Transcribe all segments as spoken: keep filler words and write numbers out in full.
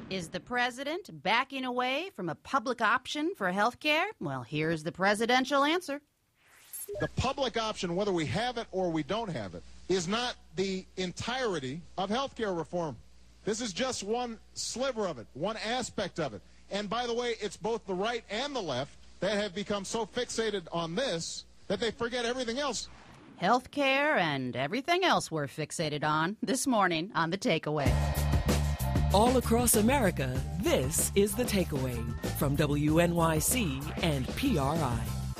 Is the president backing away from a public option for health care? Well, here's the presidential answer. The public option, whether we have it or we don't have it, is not the entirety of health care reform. This is just one sliver of it, one aspect of it. And by the way, it's both the right and the left that have become so fixated on this that they forget everything else. Health care and everything else we're fixated on this morning on The Takeaway. All across America, this is The Takeaway from W N Y C and P R I.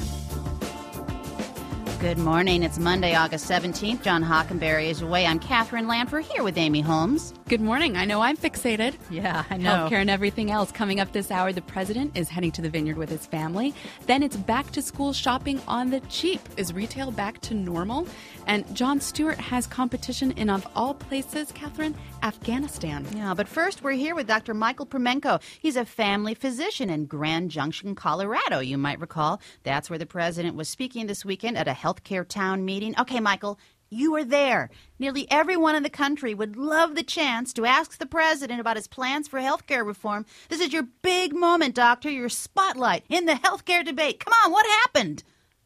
Good morning. It's Monday, August seventeenth. John Hockenberry is away. I'm Catherine Lanford here with Amy Holmes. Good morning. I know I'm fixated. Yeah, I know. Healthcare and everything else. Coming up this hour, the president is heading to the Vineyard with his family. Then it's back to school shopping on the cheap. Is retail back to normal? And Jon Stewart has competition in, of all places, Catherine, Afghanistan. Yeah, but first we're here with Doctor Michael Permenko. He's a family physician in Grand Junction, Colorado. You might recall that's where the president was speaking this weekend at a healthcare town meeting. Okay, Michael, you were there. Nearly everyone in the country would love the chance to ask the president about his plans for healthcare reform. This is your big moment, doctor, your spotlight in the healthcare debate. Come on, what happened?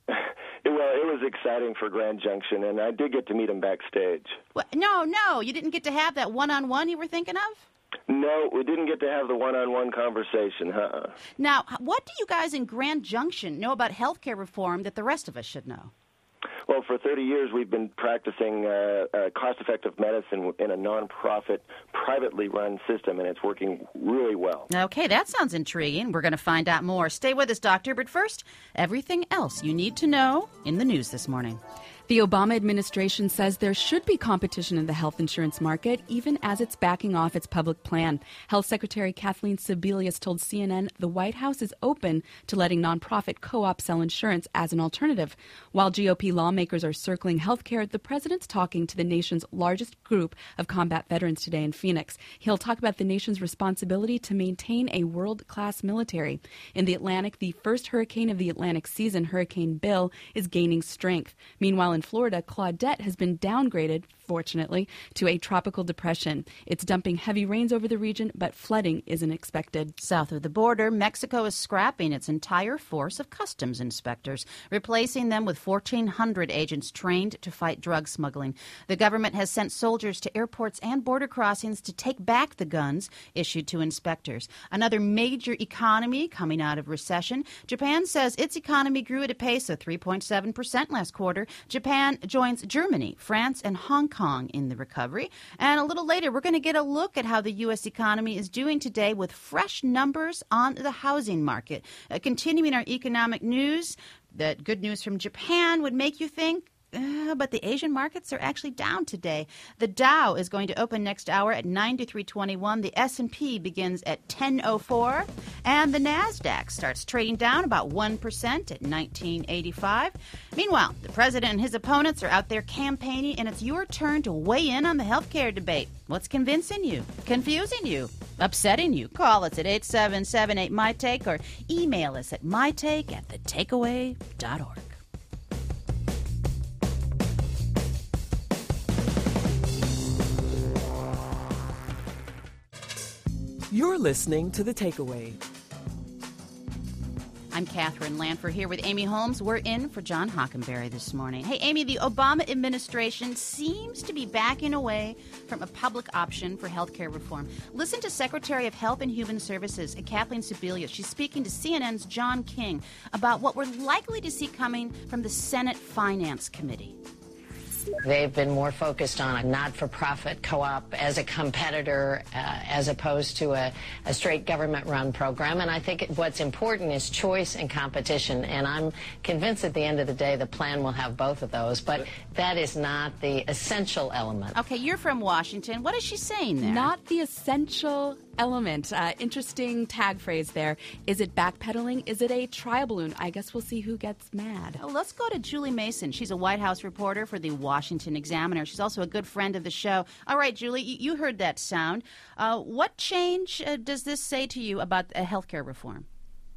Well, it was exciting for Grand Junction, and I did get to meet him backstage. What? No, no, you didn't get to have that one-on-one you were thinking of? No, we didn't get to have the one-on-one conversation, huh? Now, what do you guys in Grand Junction know about healthcare reform that the rest of us should know? Well, for thirty years, we've been practicing uh, uh, cost-effective medicine in a nonprofit, privately run system, and it's working really well. Okay, that sounds intriguing. We're going to find out more. Stay with us, Doctor. But first, everything else you need to know in the news this morning. The Obama administration says there should be competition in the health insurance market, even as it's backing off its public plan. Health Secretary Kathleen Sebelius told C N N the White House is open to letting nonprofit co-ops sell insurance as an alternative. While G O P lawmakers are circling health care, the president's talking to the nation's largest group of combat veterans today in Phoenix. He'll talk about the nation's responsibility to maintain a world-class military. In the Atlantic, the first hurricane of the Atlantic season, Hurricane Bill, is gaining strength. Meanwhile, in Florida, Claudette has been downgraded, fortunately, to a tropical depression. It's dumping heavy rains over the region, but flooding isn't expected. South of the border, Mexico is scrapping its entire force of customs inspectors, replacing them with fourteen hundred agents trained to fight drug smuggling. The government has sent soldiers to airports and border crossings to take back the guns issued to inspectors. Another major economy coming out of recession. Japan says its economy grew at a pace of three point seven percent last quarter. Japan joins Germany, France, and Hong Kong in the recovery. And a little later, we're going to get a look at how the U S economy is doing today with fresh numbers on the housing market. Uh, continuing our economic news, that good news from Japan would make you think, Uh, but the Asian markets are actually down today. The Dow is going to open next hour at ninety-three twenty-one. The S and P begins at ten oh four. And the NASDAQ starts trading down about one percent at nineteen eighty-five. Meanwhile, the president and his opponents are out there campaigning, and it's your turn to weigh in on the healthcare debate. What's convincing you? Confusing you? Upsetting you? Call us at eight seven seven eight M Y Take or email us at mytake at the takeaway dot org. You're listening to The Takeaway. I'm Catherine Lanford here with Amy Holmes. We're in for John Hockenberry this morning. Hey, Amy, the Obama administration seems to be backing away from a public option for health care reform. Listen to Secretary of Health and Human Services, Kathleen Sebelius. She's speaking to C N N's John King about what we're likely to see coming from the Senate Finance Committee. They've been more focused on a not-for-profit co-op as a competitor uh, as opposed to a, a straight government-run program. And I think what's important is choice and competition. And I'm convinced at the end of the day the plan will have both of those. But that is not the essential element. Okay, you're from Washington. What is she saying there? Not the essential element. Uh, interesting tag phrase there. Is it backpedaling? Is it a trial balloon? I guess we'll see who gets mad. Well, let's go to Julie Mason. She's a White House reporter for the Washington Examiner. She's also a good friend of the show. All right, Julie, you heard that sound. Uh, what change uh, does this say to you about uh, health care reform?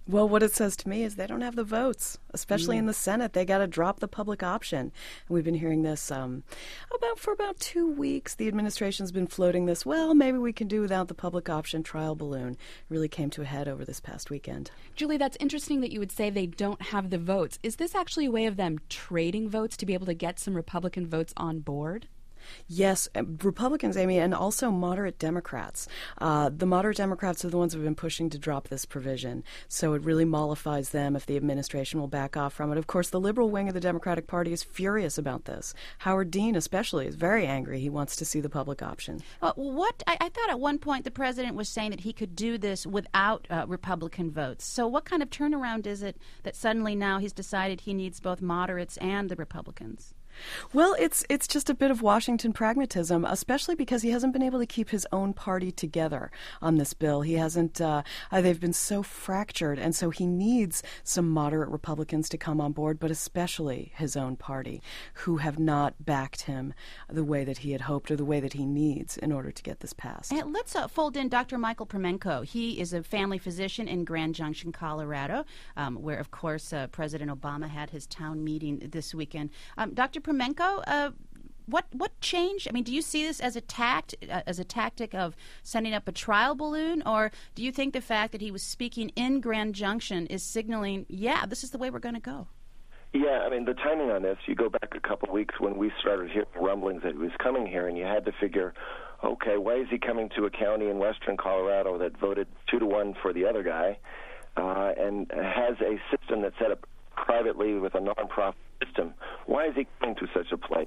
Well, what it says to me is they don't have the votes, especially mm. in the Senate. They got to drop the public option. And we've been hearing this um, about for about two weeks. The administration's been floating this, well, maybe we can do without the public option trial balloon. It really came to a head over this past weekend. Julie, that's interesting that you would say they don't have the votes. Is this actually a way of them trading votes to be able to get some Republican votes on board? Yes, Republicans, Amy, and also moderate Democrats. Uh, the moderate Democrats are the ones who have been pushing to drop this provision, so it really mollifies them if the administration will back off from it. Of course, the liberal wing of the Democratic Party is furious about this. Howard Dean especially is very angry. He wants to see the public option. Uh, what I, I thought at one point the president was saying that he could do this without uh, Republican votes. So what kind of turnaround is it that suddenly now he's decided he needs both moderates and the Republicans? Well, it's it's just a bit of Washington pragmatism, especially because he hasn't been able to keep his own party together on this bill. He hasn't, uh, uh, they've been so fractured, and so he needs some moderate Republicans to come on board, but especially his own party, who have not backed him the way that he had hoped or the way that he needs in order to get this passed. And let's uh, fold in Doctor Michael Permenko. He is a family physician in Grand Junction, Colorado, um, where, of course, uh, President Obama had his town meeting this weekend. Um, Doctor Permenko, uh, what what changed? I mean, do you see this as a tact, uh, as a tactic of sending up a trial balloon, or do you think the fact that he was speaking in Grand Junction is signaling, yeah, this is the way we're going to go? Yeah, I mean, the timing on this, you go back a couple of weeks when we started hearing rumblings that he was coming here, and you had to figure, okay, why is he coming to a county in western Colorado that voted two to one for the other guy, uh, and has a system that's set up privately with a nonprofit system? Why is he coming to such a place?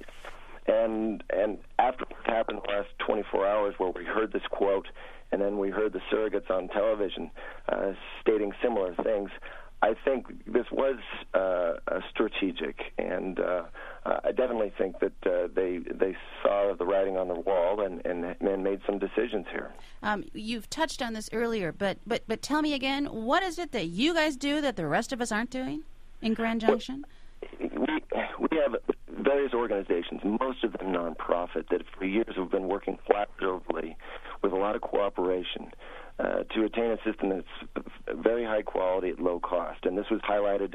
And and after what happened the last twenty-four hours, where we heard this quote, and then we heard the surrogates on television uh, stating similar things, I think this was uh, uh, strategic, and uh, uh, I definitely think that uh, they they saw the writing on the wall and, and, and made some decisions here. Um, you've touched on this earlier, but, but but tell me again, what is it that you guys do that the rest of us aren't doing in Grand Junction? Well, we, we have various organizations, most of them nonprofit, that for years have been working collaboratively with a lot of cooperation uh, to attain a system that's very high quality at low cost. And this was highlighted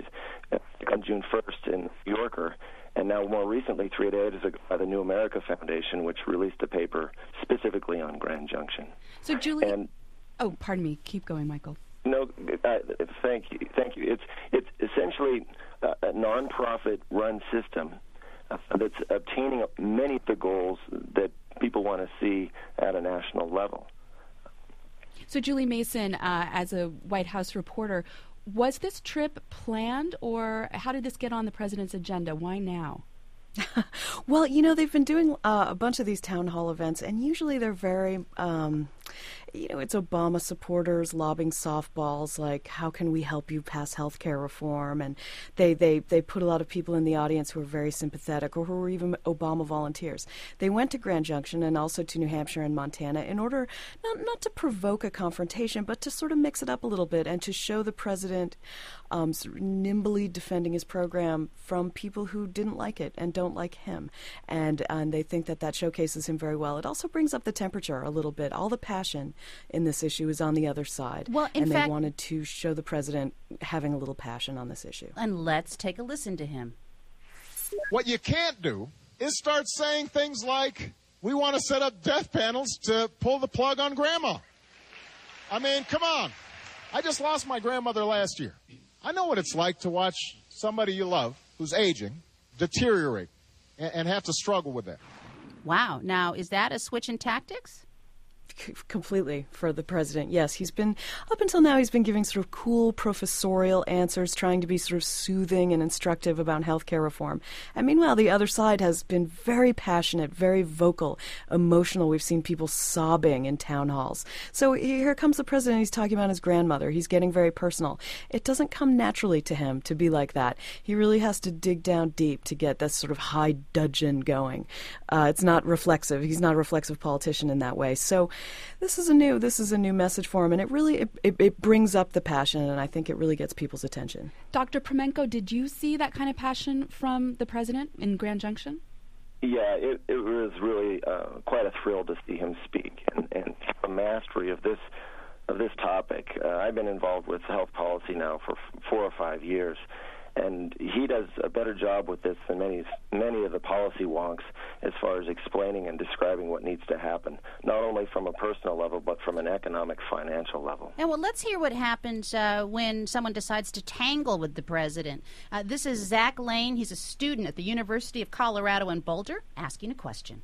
on June first in New Yorker, and now more recently, three days ago, by the New America Foundation, which released a paper specifically on Grand Junction. So, Julie, and, oh, pardon me. Keep going, Michael. No, uh, thank you, thank you. It's it's essentially a, a nonprofit-run system uh, that's obtaining many of the goals that people want to see at a national level. So, Julie Mason, uh, as a White House reporter, was this trip planned, or how did this get on the president's agenda? Why now? Well, you know, they've been doing uh, a bunch of these town hall events, and usually they're very, um, you know, it's Obama supporters lobbing softballs like, how can we help you pass health care reform? And they, they, they put a lot of people in the audience who are very sympathetic or who were even Obama volunteers. They went to Grand Junction and also to New Hampshire and Montana in order not, not to provoke a confrontation, but to sort of mix it up a little bit and to show the president um, sort of nimbly defending his program from people who didn't like it and don't like him. And, and they think that that showcases him very well. It also brings up the temperature a little bit. All the passion in this issue is on the other side. Well, in and fact, they wanted to show the president having a little passion on this issue. And let's take a listen to him. What you can't do is start saying things like, we want to set up death panels to pull the plug on grandma. I mean, come on. I just lost my grandmother last year. I know what it's like to watch somebody you love who's aging deteriorate and, and have to struggle with that. Wow. Now, is that a switch in tactics? C- completely for the president. Yes, he's been, up until now, he's been giving sort of cool professorial answers, trying to be sort of soothing and instructive about health care reform. And meanwhile, the other side has been very passionate, very vocal, emotional. We've seen people sobbing in town halls. So here comes the president. He's talking about his grandmother. He's getting very personal. It doesn't come naturally to him to be like that. He really has to dig down deep to get this sort of high dudgeon going. Uh, it's not reflexive. He's not a reflexive politician in that way. So This is a new this is a new message for him, and it really it, it, it brings up the passion, and I think it really gets people's attention. Doctor Permenko, did you see that kind of passion from the president in Grand Junction? Yeah, it, it was really uh, quite a thrill to see him speak and, and have a mastery of this of this topic. Uh, I've been involved with health policy now for f- four or five years, and he does a better job with this than many many of the policy wonks as far as explaining and describing what needs to happen, not only from a personal level but from an economic, financial level. And well, let's hear what happens uh, when someone decides to tangle with the president. Uh, this is Zach Lane. He's a student at the University of Colorado in Boulder, asking a question.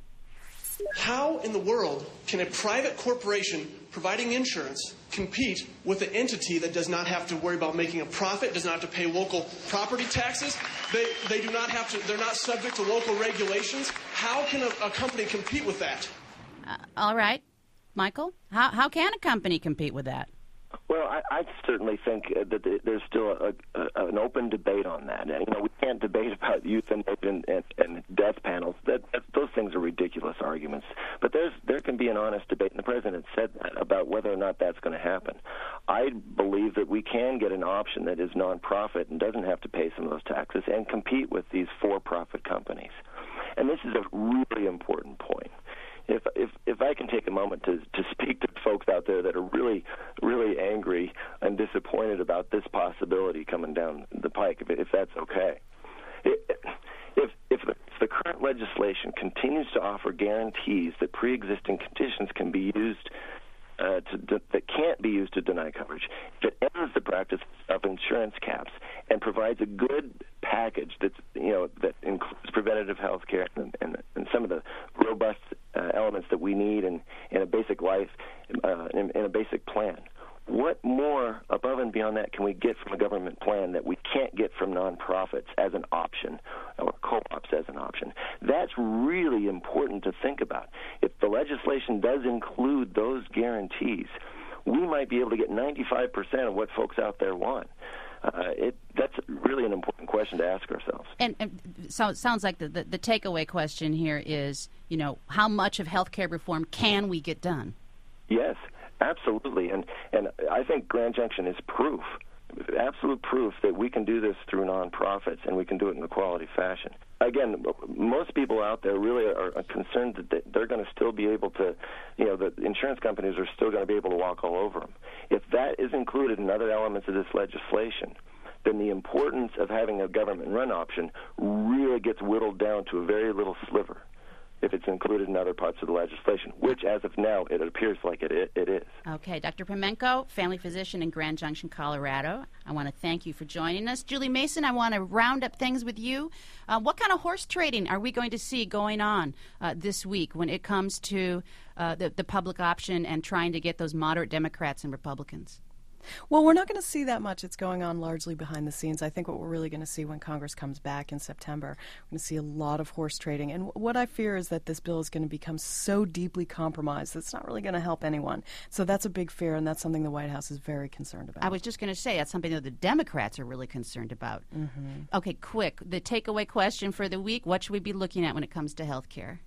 How in the world can a private corporation providing insurance compete with an entity that does not have to worry about making a profit, does not have to pay local property taxes? They they do not have to, they're not subject to local regulations. How can a, a company compete with that? Uh, all right, Michael, how how can a company compete with that? Well, I, I certainly think that there's still a, a, an open debate on that. And, you know, we can't debate about euthanasia and, and death panels. That, that, those things are ridiculous arguments. But there's there can be an honest debate, and the president said that, about whether or not that's going to happen. I believe that we can get an option that is nonprofit and doesn't have to pay some of those taxes and compete with these for-profit companies. And this is a really important point. If if if I can take a moment to to speak to folks out there that are really really angry and disappointed about this possibility coming down the pike, if, if that's okay. If if if the, if the current legislation continues to offer guarantees that pre-existing conditions can be used uh, to, to, that can't be used to deny coverage, if it ends the practice of insurance caps and provides a good package that's you know that includes preventative health care and, and, and some of the robust uh, elements that we need in, in a basic life, uh, in, in a basic plan. What more above and beyond that can we get from a government plan that we can't get from nonprofits as an option or co-ops as an option? That's really important to think about. If the legislation does include those guarantees, we might be able to get ninety-five percent of what folks out there want. Uh, it, that's really an important question to ask ourselves. And, and so it sounds like the, the, the takeaway question here is, you know, how much of health care reform can we get done? Yes, absolutely. And, and I think Grand Junction is proof, absolute proof that we can do this through nonprofits and we can do it in a quality fashion. Again, most people out there really are concerned that they're going to still be able to, you know, the insurance companies are still going to be able to walk all over them. If that is included in other elements of this legislation, then the importance of having a government-run option really gets whittled down to a very little sliver if it's included in other parts of the legislation, which, as of now, it appears like it, it, it is. Okay, Doctor Pimenko, family physician in Grand Junction, Colorado. I want to thank you for joining us. Julie Mason, I want to round up things with you. Uh, what kind of horse trading are we going to see going on uh, this week when it comes to uh, the, the public option and trying to get those moderate Democrats and Republicans? Well, we're not going to see that much. It's going on largely behind the scenes. I think what we're really going to see when Congress comes back in September, we're going to see a lot of horse trading. And what I fear is that this bill is going to become so deeply compromised that it's not really going to help anyone. So that's a big fear, and that's something the White House is very concerned about. I was just going to say that's something that the Democrats are really concerned about. Mm-hmm. Okay, quick. The takeaway question for the week, what should we be looking at when it comes to health care?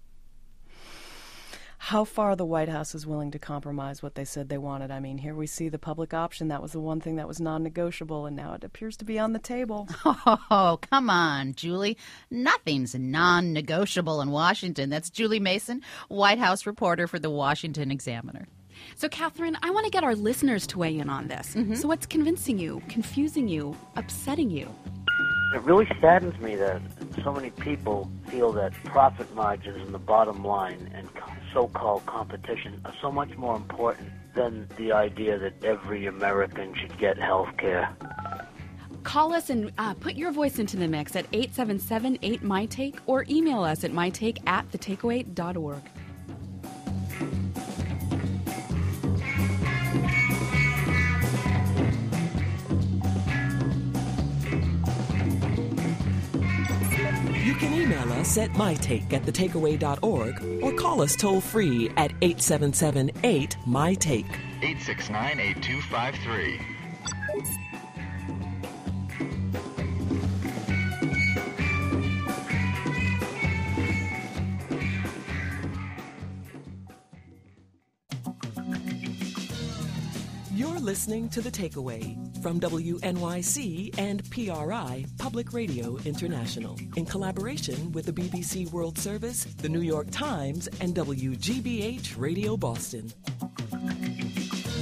How far the White House is willing to compromise what they said they wanted. I mean, here we see the public option. That was the one thing that was non-negotiable, and now it appears to be on the table. Oh, come on, Julie. Nothing's non-negotiable in Washington. That's Julie Mason, White House reporter for the Washington Examiner. So, Catherine, I want to get our listeners to weigh in on this. Mm-hmm. So what's convincing you, confusing you, upsetting you? It really saddens me that so many people feel that profit margins and the bottom line and so-called competition are so much more important than the idea that every American should get health care. Call us and uh, put your voice into the mix at eight seven seven, eight, M Y, T A K E or email us at mytake at the takeaway dot org. You can email us at mytake at the takeaway dot org or call us toll-free at eight seven seven, eight, M Y, T A K E. eight six nine, eight two five three. You're listening to The Takeaway from W N Y C and P R I Public Radio International in collaboration with the B B C World Service, the New York Times, and W G B H Radio Boston.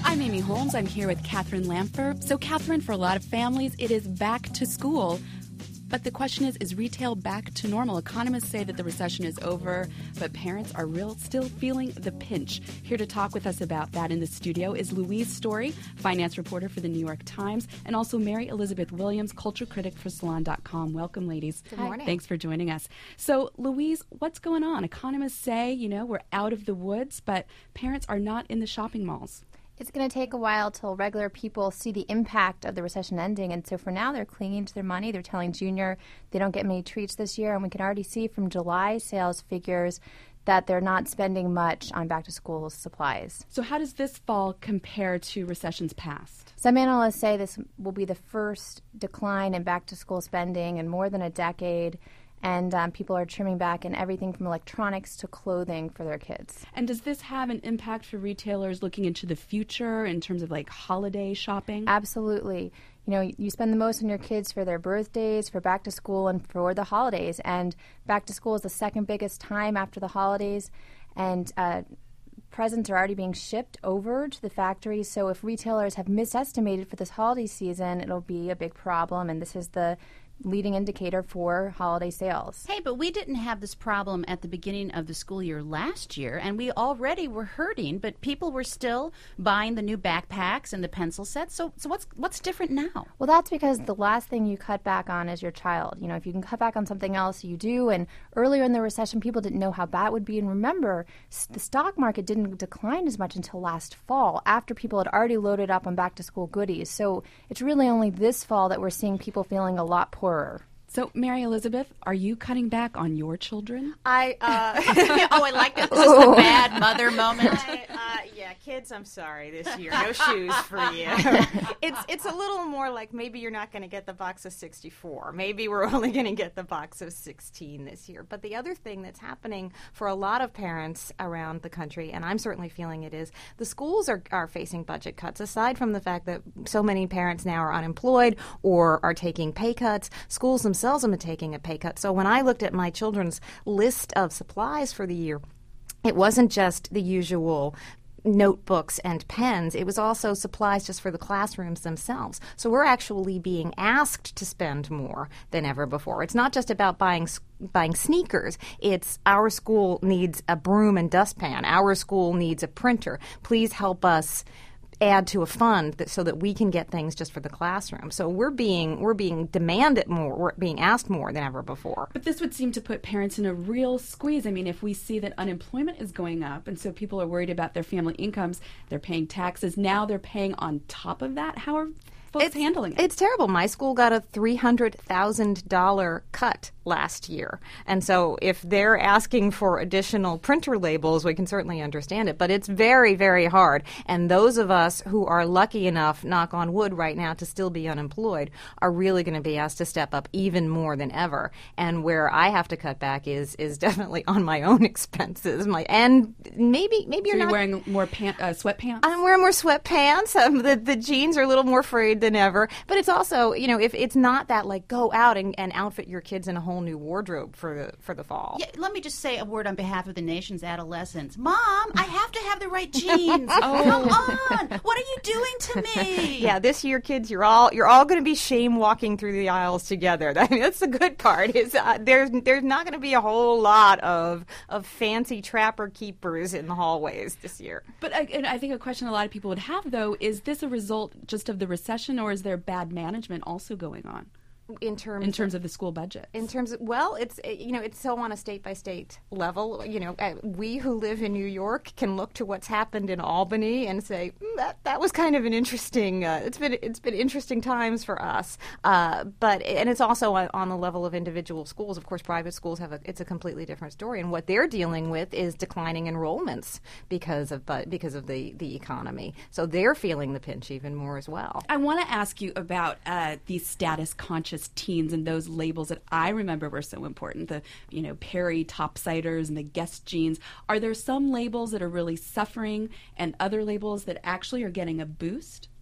I'm Amy Holmes. I'm here with Catherine Lampfer. So, Catherine, for a lot of families, it is back to school. But the question is, is retail back to normal? Economists say that the recession is over, but parents are real still feeling the pinch. Here to talk with us about that in the studio is Louise Story, finance reporter for the New York Times, and also Mary Elizabeth Williams, culture critic for Salon dot com. Welcome, ladies. Good morning. Thanks for joining us. So, Louise, what's going on? Economists say, you know, we're out of the woods, but parents are not in the shopping malls. It's going to take a while till regular people see the impact of the recession ending. And so for now, they're clinging to their money. They're telling Junior they don't get many treats this year. And we can already see from July sales figures that they're not spending much on back-to-school supplies. So how does this fall compare to recessions past? Some analysts say this will be the first decline in back-to-school spending in more than a decade. And um, people are trimming back in everything from electronics to clothing for their kids. And does this have an impact for retailers looking into the future in terms of like holiday shopping? Absolutely. You know, you spend the most on your kids for their birthdays, for back to school, and for the holidays. And back to school is the second biggest time after the holidays. And uh, presents are already being shipped over to the factories. So if retailers have misestimated for this holiday season, it'll be a big problem. And this is the leading indicator for holiday sales. Hey, but we didn't have this problem at the beginning of the school year last year, and we already were hurting, but people were still buying the new backpacks and the pencil sets. So so what's what's different now? Well, that's because the last thing you cut back on is your child. You know, if you can cut back on something else, you do. And earlier in the recession, people didn't know how bad it would be. And remember, the stock market didn't decline as much until last fall, after people had already loaded up on back-to-school goodies. So it's really only this fall that we're seeing people feeling a lot poorer. So, Mary Elizabeth, are you cutting back on your children? I uh, oh, I like that. This is the bad mother moment. I, uh, yeah, kids, I'm sorry this year. No shoes for you. It's it's a little more like maybe you're not going to get the box of sixty-four. Maybe we're only going to get the box of sixteen this year. But the other thing that's happening for a lot of parents around the country, and I'm certainly feeling it, is the schools are, are facing budget cuts. Aside from the fact that so many parents now are unemployed or are taking pay cuts, schools themselves themselves am taking a pay cut. So when I looked at my children's list of supplies for the year, it wasn't just the usual notebooks and pens. It was also supplies just for the classrooms themselves. So we're actually being asked to spend more than ever before. It's not just about buying buying sneakers. It's our school needs a broom and dustpan. Our school needs a printer. Please help us add to a fund that, so that we can get things just for the classroom. So we're being we're being demanded more, we're being asked more than ever before. But this would seem to put parents in a real squeeze. I mean, if we see that unemployment is going up, and so people are worried about their family incomes, they're paying taxes, now they're paying on top of that. How are folks it's, handling it? It's terrible. My school got a three hundred thousand dollars cut last year. And so if they're asking for additional printer labels, we can certainly understand it. But it's very, very hard. And those of us who are lucky enough, knock on wood right now, to still be unemployed are really going to be asked to step up even more than ever. And where I have to cut back is is definitely on my own expenses. My and maybe maybe so you're, you're not wearing more pant, uh, sweatpants? I'm wearing more sweatpants. Um, the, the jeans are a little more frayed than ever. But it's also, you know, if it's not that like go out and, and outfit your kids in a whole new wardrobe for the for the fall. Yeah, let me just say a word on behalf of the nation's adolescents. Mom, I have to have the right jeans. Oh. Come on. What are you doing to me? Yeah, this year, kids, you're all you're all going to be shame walking through the aisles together. I mean, that's the good part. Is uh, there's there's not going to be a whole lot of of fancy trapper keepers in the hallways this year. But I, and I think a question a lot of people would have, though, is this a result just of the recession, or is there bad management also going on? In terms, in terms of, of the school budget, in terms of well, it's you know it's so on a state by state level. You know, we who live in New York can look to what's happened in Albany and say mm, that that was kind of an interesting. Uh, it's been it's been interesting times for us. Uh, but and it's also on the level of individual schools. Of course, private schools have a it's a completely different story, and what they're dealing with is declining enrollments because of but because of the the economy. So they're feeling the pinch even more as well. I want to ask you about uh, these status conscious teens and those labels that I remember were so important, the, you know, Perry topsiders and the Guess jeans. Are there some labels that are really suffering and other labels that actually are getting a boost?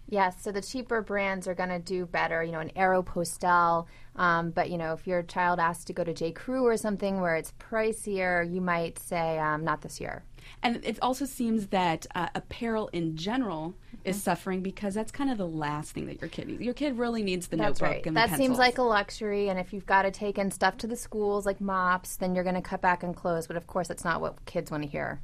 Yes, so the cheaper brands are going to do better, you know, an Aeropostale. Um, but, you know, if your child asks to go to J. Crew or something where it's pricier, you might say, um, not this year. And it also seems that uh, apparel in general mm-hmm. is suffering because that's kind of the last thing that your kid needs. Your kid really needs the that's notebook right. and the that pencils. Seems like a luxury, and if you've got to take in stuff to the schools like mops, then you're going to cut back on clothes. But, of course, that's not what kids want to hear.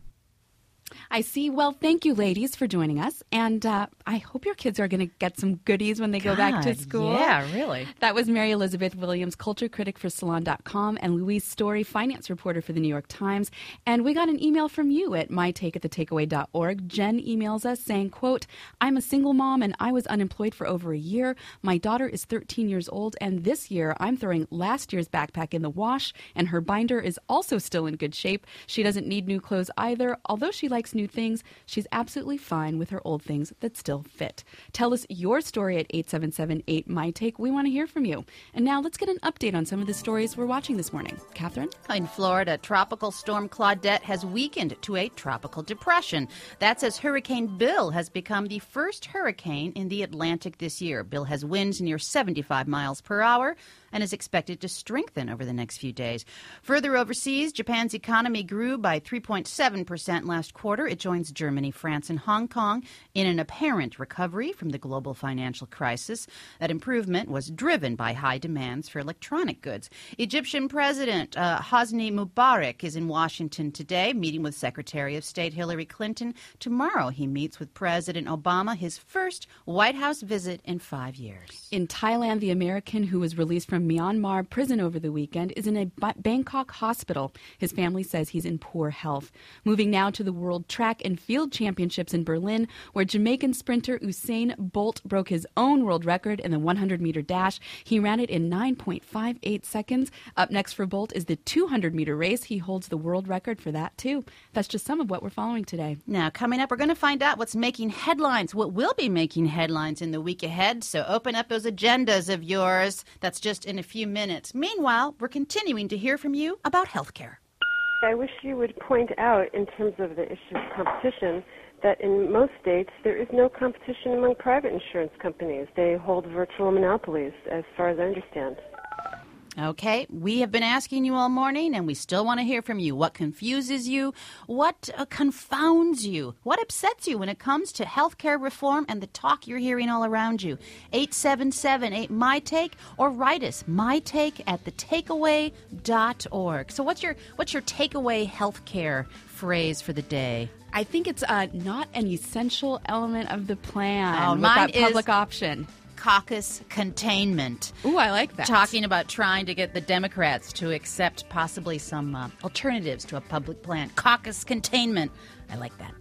I see. Well, thank you, ladies, for joining us. And uh, I hope your kids are going to get some goodies when they God, go back to school. Yeah, really. That was Mary Elizabeth Williams, culture critic for Salon dot com, and Louise Story, finance reporter for the New York Times. And we got an email from you at my take at the takeaway dot org. Jen emails us saying, quote, I'm a single mom and I was unemployed for over a year. My daughter is thirteen years old, and this year I'm throwing last year's backpack in the wash, and her binder is also still in good shape. She doesn't need new clothes either. Although she likes new things, she's absolutely fine with her old things that still fit. Tell us your story at eight seven seven eight M Y Take. We want to hear from you. And now let's get an update on some of the stories we're watching this morning. Catherine? In Florida, Tropical Storm Claudette has weakened to a tropical depression. That's as Hurricane Bill has become the first hurricane in the Atlantic this year. Bill has winds near seventy-five miles per hour and is expected to strengthen over the next few days. Further overseas, Japan's economy grew by three point seven percent last quarter. It joins Germany, France, and Hong Kong in an apparent recovery from the global financial crisis. That improvement was driven by high demands for electronic goods. Egyptian President uh, Hosni Mubarak is in Washington today, meeting with Secretary of State Hillary Clinton. Tomorrow he meets with President Obama, his first White House visit in five years. In Thailand, the American who was released from Myanmar prison over the weekend is in a B- Bangkok hospital. His family says he's in poor health. Moving now to the World Track and Field Championships in Berlin, where Jamaican sprinter Usain Bolt broke his own world record in the hundred meter dash. He ran it in nine point five eight seconds. Up next for Bolt is the two hundred meter race. He holds the world record for that, too. That's just some of what we're following today. Now, coming up, we're going to find out what's making headlines, what will be making headlines in the week ahead. So open up those agendas of yours. That's just in a few minutes. Meanwhile, we're continuing to hear from you about healthcare. I wish you would point out, in terms of the issue of competition, that in most states there is no competition among private insurance companies. They hold virtual monopolies, as far as I understand. Okay, we have been asking you all morning, and we still want to hear from you. What confuses you? What uh, confounds you? What upsets you when it comes to healthcare reform and the talk you're hearing all around you? eight seven seven eight M Y Take, or write us, mytake at the takeaway dot org. So what's your what's your takeaway healthcare phrase for the day? I think it's uh, not an essential element of the plan Oh, with mine that public is option. Caucus containment. Ooh, I like that. Talking about trying to get the Democrats to accept possibly some uh, alternatives to a public plan. Caucus containment. I like that.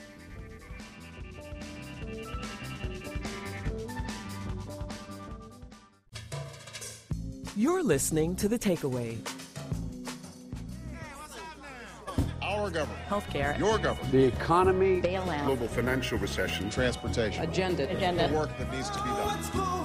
You're listening to The Takeaway. Our government. Healthcare. Your government. The economy. Bailout. Global financial recession. Transportation. Agenda. Agenda. The work that needs to be done.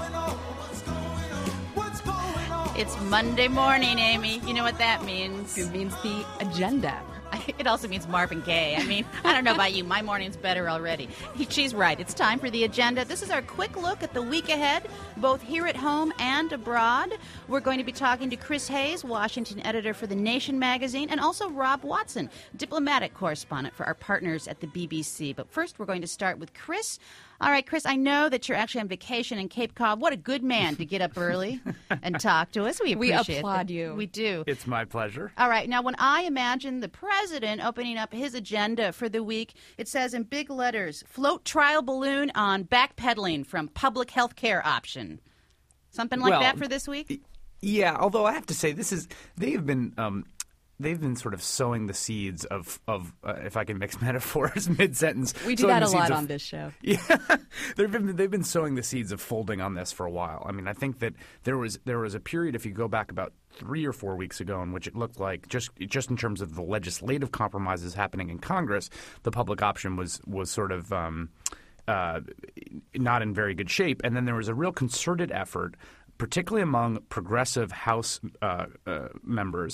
It's Monday morning, Amy. You know what that means. It means the agenda. It also means Marvin Gaye. I mean, I don't know about you. My morning's better already. She's right. It's time for the agenda. This is our quick look at the week ahead, both here at home and abroad. We're going to be talking to Chris Hayes, Washington editor for The Nation magazine, and also Rob Watson, diplomatic correspondent for our partners at the B B C. But first, we're going to start with Chris. All right, Chris, I know that you're actually on vacation in Cape Cod. What a good man to get up early and talk to us. We appreciate We applaud that. you. We do. It's my pleasure. All right, now when I imagine the president opening up his agenda for the week, it says in big letters, float trial balloon on backpedaling from public health care option. Something like Well, that for this week? Yeah, although I have to say, this is they have been um, they've been sort of sowing the seeds of of uh, if I can mix metaphors mid sentence. We do that a lot on this show. Yeah, they've been they've been sowing the seeds of folding on this for a while. I mean, I think that there was there was a period, if you go back about three or four weeks ago, in which it looked like just just in terms of the legislative compromises happening in Congress, the public option was was sort of um, uh, not in very good shape, and then there was a real concerted effort, particularly among progressive House uh, uh, members,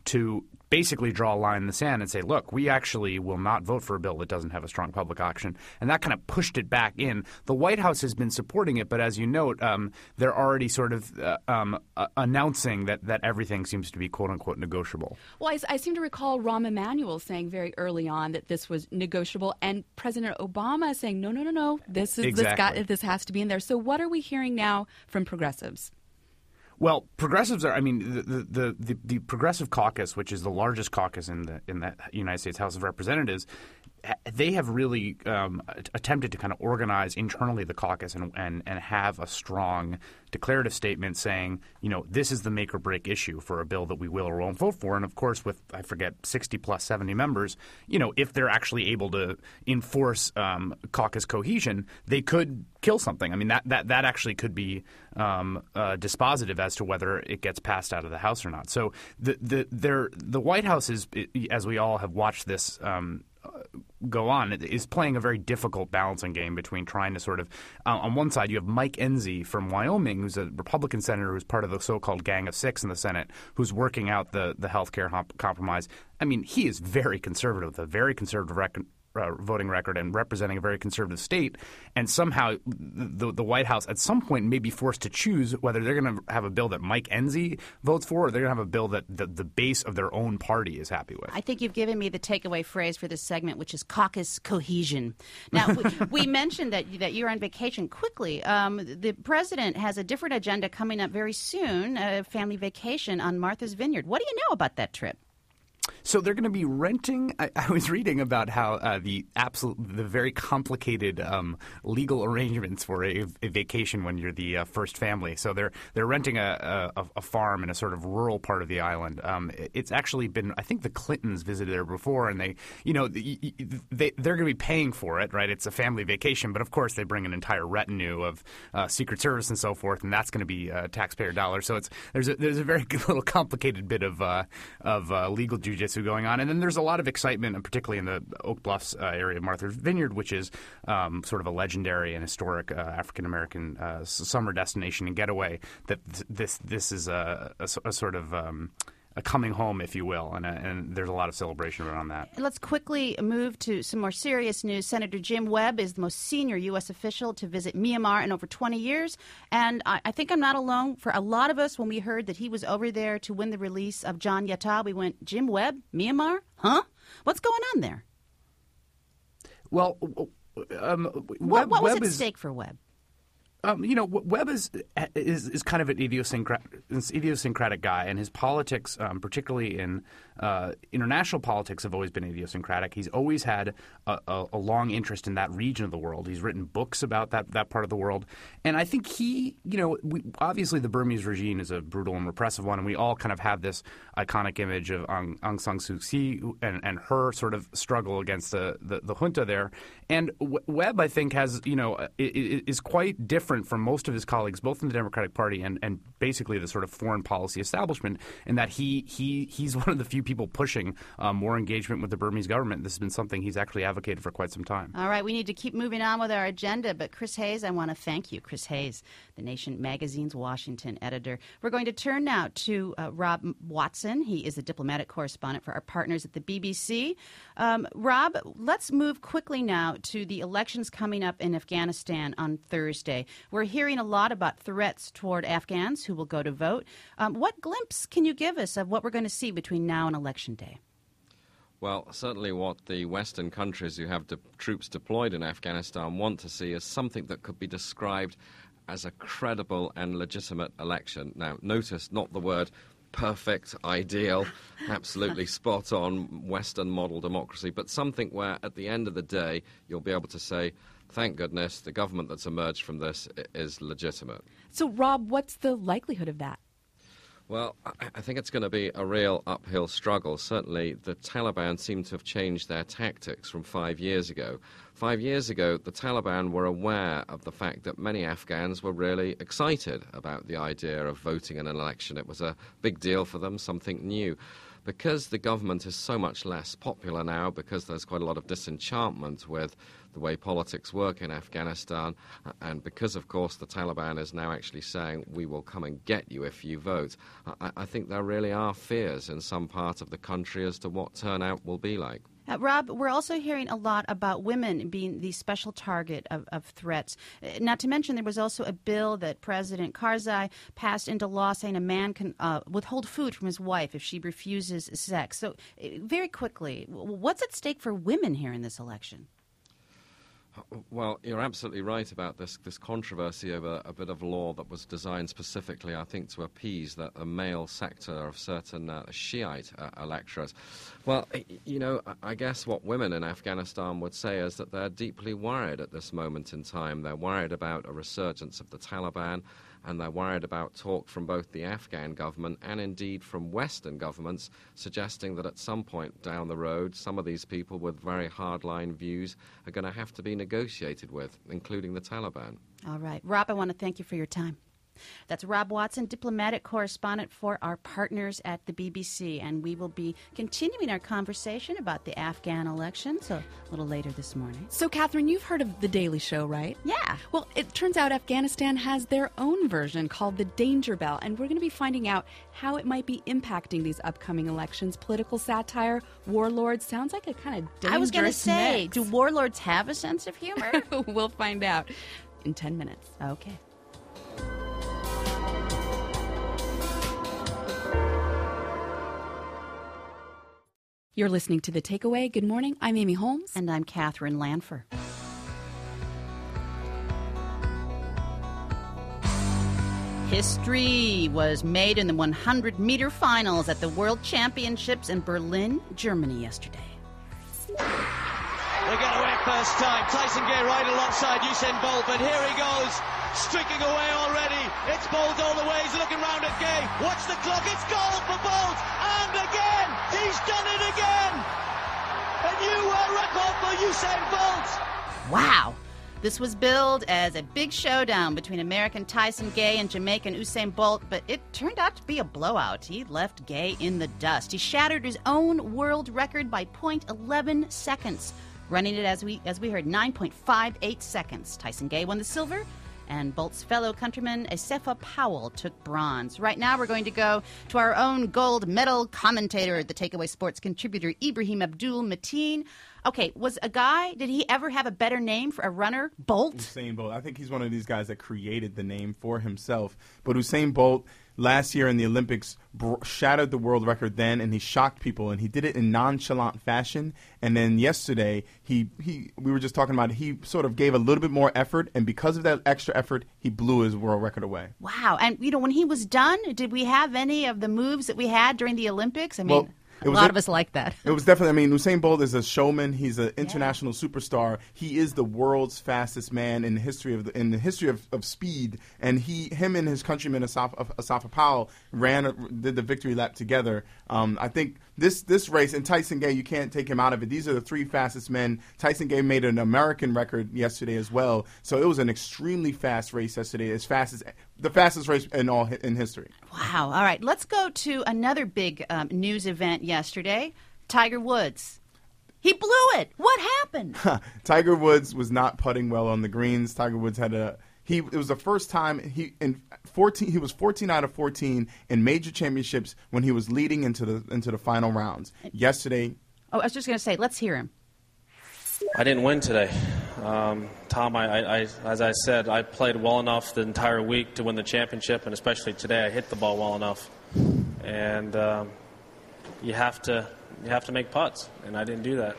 to basically draw a line in the sand and say, look, we actually will not vote for a bill that doesn't have a strong public option. And that kind of pushed it back in. The White House has been supporting it, but as you note, um, they're already sort of uh, um, uh, announcing that, that everything seems to be, quote unquote, negotiable. Well, I, I seem to recall Rahm Emanuel saying very early on that this was negotiable, and President Obama saying, no, no, no, no, this is exactly. this, got, this has to be in there. So what are we hearing now from progressives? Well, progressives are. I mean, the, the the the Progressive Caucus, which is the largest caucus in the in the United States House of Representatives, they have really um, attempted to kind of organize internally the caucus and, and and have a strong declarative statement saying, you know, this is the make or break issue for a bill that we will or won't vote for. And of course, with I forget sixty plus seventy members, you know, if they're actually able to enforce um, caucus cohesion, they could kill something. I mean, that that that actually could be um, uh, dispositive as to whether it gets passed out of the House or not. So the the there the White House is, as we all have watched this Um, go on, is playing a very difficult balancing game between trying to sort of uh, on one side you have Mike Enzi from Wyoming, who's a Republican senator who's part of the so-called Gang of Six in the Senate, who's working out the the health care hop- compromise. I mean, he is very conservative, with a very conservative record. Uh, voting record and representing a very conservative state, and somehow the, the White House at some point may be forced to choose whether they're going to have a bill that Mike Enzi votes for or they're going to have a bill that the, the base of their own party is happy with. I think you've given me the takeaway phrase for this segment, which is caucus cohesion. Now, we, we mentioned that that you're on vacation. Quickly, um, the president has a different agenda coming up very soon, a family vacation on Martha's Vineyard. What do you know about that trip? So they're going to be renting. I, I was reading about how uh, the absolute, the very complicated um, legal arrangements for a, a vacation when you're the uh, first family. So they're they're renting a, a, a farm in a sort of rural part of the island. Um, it's actually been, I think the Clintons visited there before, and they, you know, they they're going to be paying for it, right? It's a family vacation, but of course they bring an entire retinue of uh, Secret Service and so forth, and that's going to be uh, taxpayer dollars. So it's there's a, there's a very little complicated bit of uh, of uh, legal jujitsu going on. And then there's a lot of excitement, and particularly in the Oak Bluffs uh, area of Martha's Vineyard, which is um, sort of a legendary and historic uh, African-American uh, summer destination and getaway, that th- this this is a, a, a sort of um, a coming home, if you will, and, a, and there's a lot of celebration around that. Let's quickly move to some more serious news. Senator Jim Webb is the most senior U S official to visit Myanmar in over twenty years, and I, I think I'm not alone. For a lot of us, when we heard that he was over there to win the release of John Yatta, we went, Jim Webb, Myanmar? Huh? What's going on there? Well, um, what, Webb, what was Webb at is, stake for Webb? Um, you know, Webb is is, is kind of an idiosyncratic, idiosyncratic guy, and his politics, um, particularly in uh, international politics, have always been idiosyncratic. He's always had a, a, a long interest in that region of the world. He's written books about that, that part of the world. And I think he, you know, we, obviously the Burmese regime is a brutal and repressive one, and we all kind of have this iconic image of Aung, Aung San Suu Kyi and, and her sort of struggle against the, the, the junta there. And Webb, I think, has, you know, is quite different from most of his colleagues, both in the Democratic Party and, and basically the sort of foreign policy establishment, in that he he he's one of the few people pushing uh, more engagement with the Burmese government. This has been something he's actually advocated for quite some time. All right, we need to keep moving on with our agenda, but Chris Hayes, I want to thank you. Chris Hayes, The Nation magazine's Washington editor. We're going to turn now to uh, Rob Watson. He is a diplomatic correspondent for our partners at the B B C. Um, Rob, let's move quickly now to the elections coming up in Afghanistan on Thursday. We're hearing a lot about threats toward Afghans who will go to vote. Um, what glimpse can you give us of what we're going to see between now and Election Day? Well, certainly what the Western countries who have de- troops deployed in Afghanistan want to see is something that could be described as a credible and legitimate election. Now, notice not the word perfect, ideal, absolutely spot on Western model democracy, but something where at the end of the day you'll be able to say, thank goodness the government that's emerged from this is legitimate. So, Rob, what's the likelihood of that? Well, I think it's going to be a real uphill struggle. Certainly, the Taliban seem to have changed their tactics from five years ago. Five years ago, the Taliban were aware of the fact that many Afghans were really excited about the idea of voting in an election. It was a big deal for them, something new. because the government is so much less popular now, because there's quite a lot of disenchantment with the way politics work in Afghanistan, and because, of course, the Taliban is now actually saying, we will come and get you if you vote, I, I think there really are fears in some part of the country as to what turnout will be like. Uh, Rob, we're also hearing a lot about women being the special target of, of threats. Uh, not to mention there was also a bill that President Karzai passed into law saying a man can uh, withhold food from his wife if she refuses sex. So uh, very quickly, what's at stake for women here in this election? Well, you're absolutely right about this this controversy over a bit of law that was designed specifically, I think, to appease the, the male sector of certain uh, Shiite uh, electorates. Well, you know, I guess what women in Afghanistan would say is that they're deeply worried at this moment in time. They're worried about a resurgence of the Taliban, and they're worried about talk from both the Afghan government and indeed from Western governments suggesting that at some point down the road, some of these people with very hardline views are going to have to be negotiated with, including the Taliban. All right. Rob, I want to thank you for your time. That's Rob Watson, diplomatic correspondent for our partners at the B B C, and we will be continuing our conversation about the Afghan elections a little later this morning. So, Catherine, you've heard of The Daily Show, right? Yeah. Well, it turns out Afghanistan has their own version called the Danger Bell, and we're going to be finding out how it might be impacting these upcoming elections. Political satire, warlords, sounds like a kind of dangerous I was going to say, mix. do warlords have a sense of humor? We'll find out in ten minutes. Okay. You're listening to The Takeaway. Good morning. I'm Amy Holmes. And I'm Catherine Lanfer. History was made in the one hundred meter finals at the World Championships in Berlin, Germany yesterday. They get away first time. Tyson Gay right alongside Usain Bolt, but here he goes, streaking away already. It's Bolt all the way. He's looking round at Gay. Watch the clock. It's goal for Bolt. And again, he's done it again. A new world record for Usain Bolt. Wow. This was billed as a big showdown between American Tyson Gay and Jamaican Usain Bolt, but it turned out to be a blowout. He left Gay in the dust. He shattered his own world record by zero point one one seconds, running it as we as we heard nine point five eight seconds. Tyson Gay won the silver, and Bolt's fellow countryman Asefa Powell took bronze. Right now we're going to go to our own gold medal commentator, the Takeaway Sports contributor, Ibrahim Abdul Mateen. Okay, was a guy, did he ever have a better name for a runner? Bolt? Usain Bolt. I think he's one of these guys that created the name for himself. But Usain Bolt, last year in the Olympics, br- shattered the world record then, and he shocked people, and he did it in nonchalant fashion. And then yesterday, he, he we were just talking about it, he sort of gave a little bit more effort, and because of that extra effort, he blew his world record away. Wow. And, you know, when he was done, did we have any of the moves that we had during the Olympics? I mean... Well, A lot de- of us like that. It was definitely, I mean, Usain Bolt is a showman. He's an international yeah. superstar. He is the world's fastest man in the history of the, in the history of, of speed. And he, him and his countryman Asafa, Asafa Powell ran, did the victory lap together. Um, I think this this race, and Tyson Gay, you can't take him out of it. These are the three fastest men. Tyson Gay made an American record yesterday as well. So it was an extremely fast race yesterday, as fast as the fastest race in all in history. Wow. All right. Let's go to another big um, news event yesterday. Tiger Woods. He blew it. What happened? Tiger Woods was not putting well on the greens. Tiger Woods had a he. It was the first time he in fourteen. He was fourteen out of fourteen in major championships when he was leading into the into the final rounds. Yesterday. Oh, I was just going to say, let's hear him. I didn't win today. Um, Tom, I, I, as I said, I played well enough the entire week to win the championship, and especially today I hit the ball well enough. And um, you have to you have to make putts, and I didn't do that.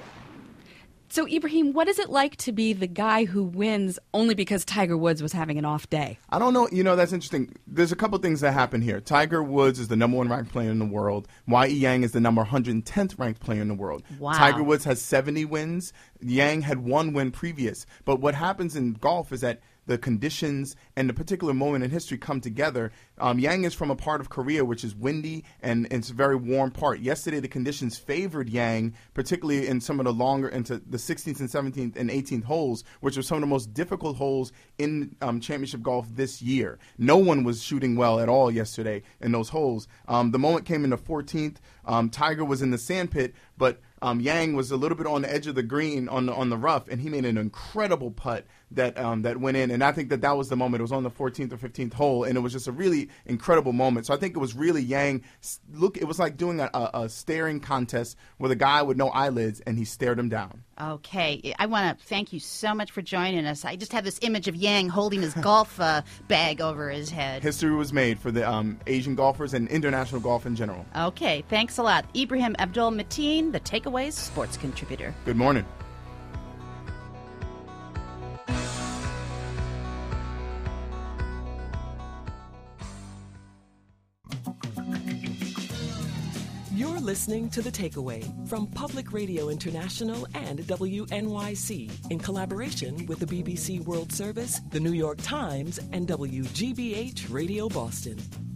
So, Ibrahim, what is it like to be the guy who wins only because Tiger Woods was having an off day? I don't know. You know, that's interesting. There's a couple things that happen here. Tiger Woods is the number one ranked player in the world. Y E Yang is the number one hundred tenth ranked player in the world. Wow. Tiger Woods has seventy wins. Yang had one win previous. But what happens in golf is that the conditions and the particular moment in history come together. Um, Yang is from a part of Korea which is windy and, and it's a very warm part. Yesterday, the conditions favored Yang, particularly in some of the longer, into the sixteenth and seventeenth and eighteenth holes, which were some of the most difficult holes in um, championship golf this year. No one was shooting well at all yesterday in those holes. Um, the moment came in the fourteenth. Um, Tiger was in the sandpit, but um, Yang was a little bit on the edge of the green on the, on the rough, and he made an incredible putt that um, that went in. And I think that that was the moment. It was on the fourteenth or fifteenth hole, and it was just a really incredible moment. So I think it was really Yang. Look, it was like doing a, a, a staring contest with a guy with no eyelids, and he stared him down. Okay. I want to thank you so much for joining us. I just have this image of Yang holding his golf uh, bag over his head. History was made for the um, Asian golfers and international golf in general. Okay. Thanks a lot. Ibrahim Abdul Mateen, the Takeaways sports contributor. Good morning. You're listening to The Takeaway from Public Radio International and W N Y C in collaboration with the B B C World Service, the New York Times, and W G B H Radio Boston.